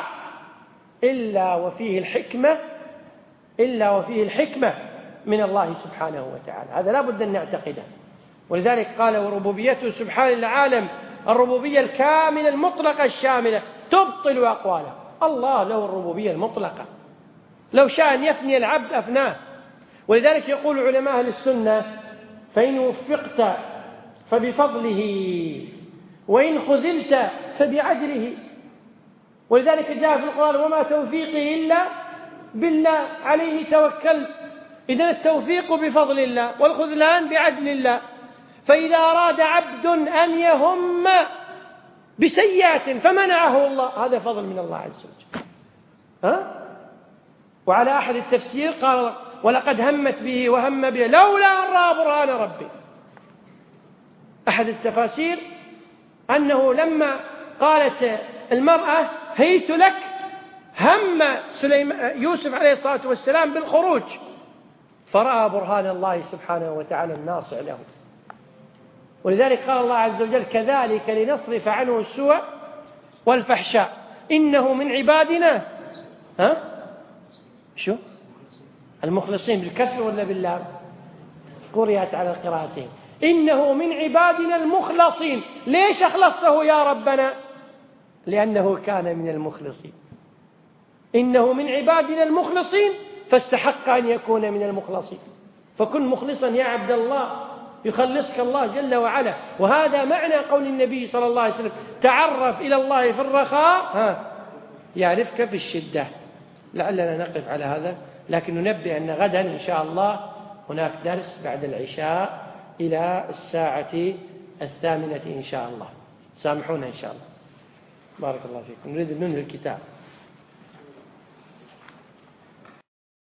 إلا وفيه الحكمة إلا وفيه الحكمة من الله سبحانه وتعالى. هذا لا بد أن نعتقده. ولذلك قال وربوبيته سبحانه العالم الربوبية الكاملة المطلقة الشاملة تبطل أقواله. الله له الربوبية المطلقة، لو شاء أن يفني العبد أفناه. ولذلك يقول علماء أهل السنة فإن وفقت فبفضله وإن خذلت فبعدله. ولذلك جاء في القرآن وما توفيقي إلا بالله عليه توكلت. إذن التوفيق بفضل الله والخذلان بعدل الله. فإذا أراد عبد أن يهم بسيئات فمنعه الله هذا فضل من الله عز وجل. ها؟ وعلى أحد التفسير قال ولقد همت به وهم به لولا أن رأى برهان ربه. أحد التفاسير أنه لما قالت المرأة هيت لك هم يوسف عليه الصلاة والسلام بالخروج فرأى برهان الله سبحانه وتعالى الناصع له. ولذلك قال الله عز وجل كذلك لنصرف عنه السوء والفحشاء إنه من عبادنا ها؟ شو المخلصين بالكسر ولا باللام؟ قرئت على القراءتين. إنه من عبادنا المخلصين. ليش أخلصه يا ربنا؟ لأنه كان من المخلصين. إنه من عبادنا المخلصين فاستحق أن يكون من المخلصين. فكن مخلصا يا عبد الله يخلصك الله جل وعلا. وهذا معنى قول النبي صلى الله عليه وسلم تعرف إلى الله في الرخاء ها يعرفك في الشدة. لعلنا نقف على هذا، لكن ننبه أن غدا إن شاء الله هناك درس بعد العشاء إلى الساعة الثامنة إن شاء الله. سامحونا إن شاء الله. بارك الله فيكم. نريد أن ننهي الكتاب.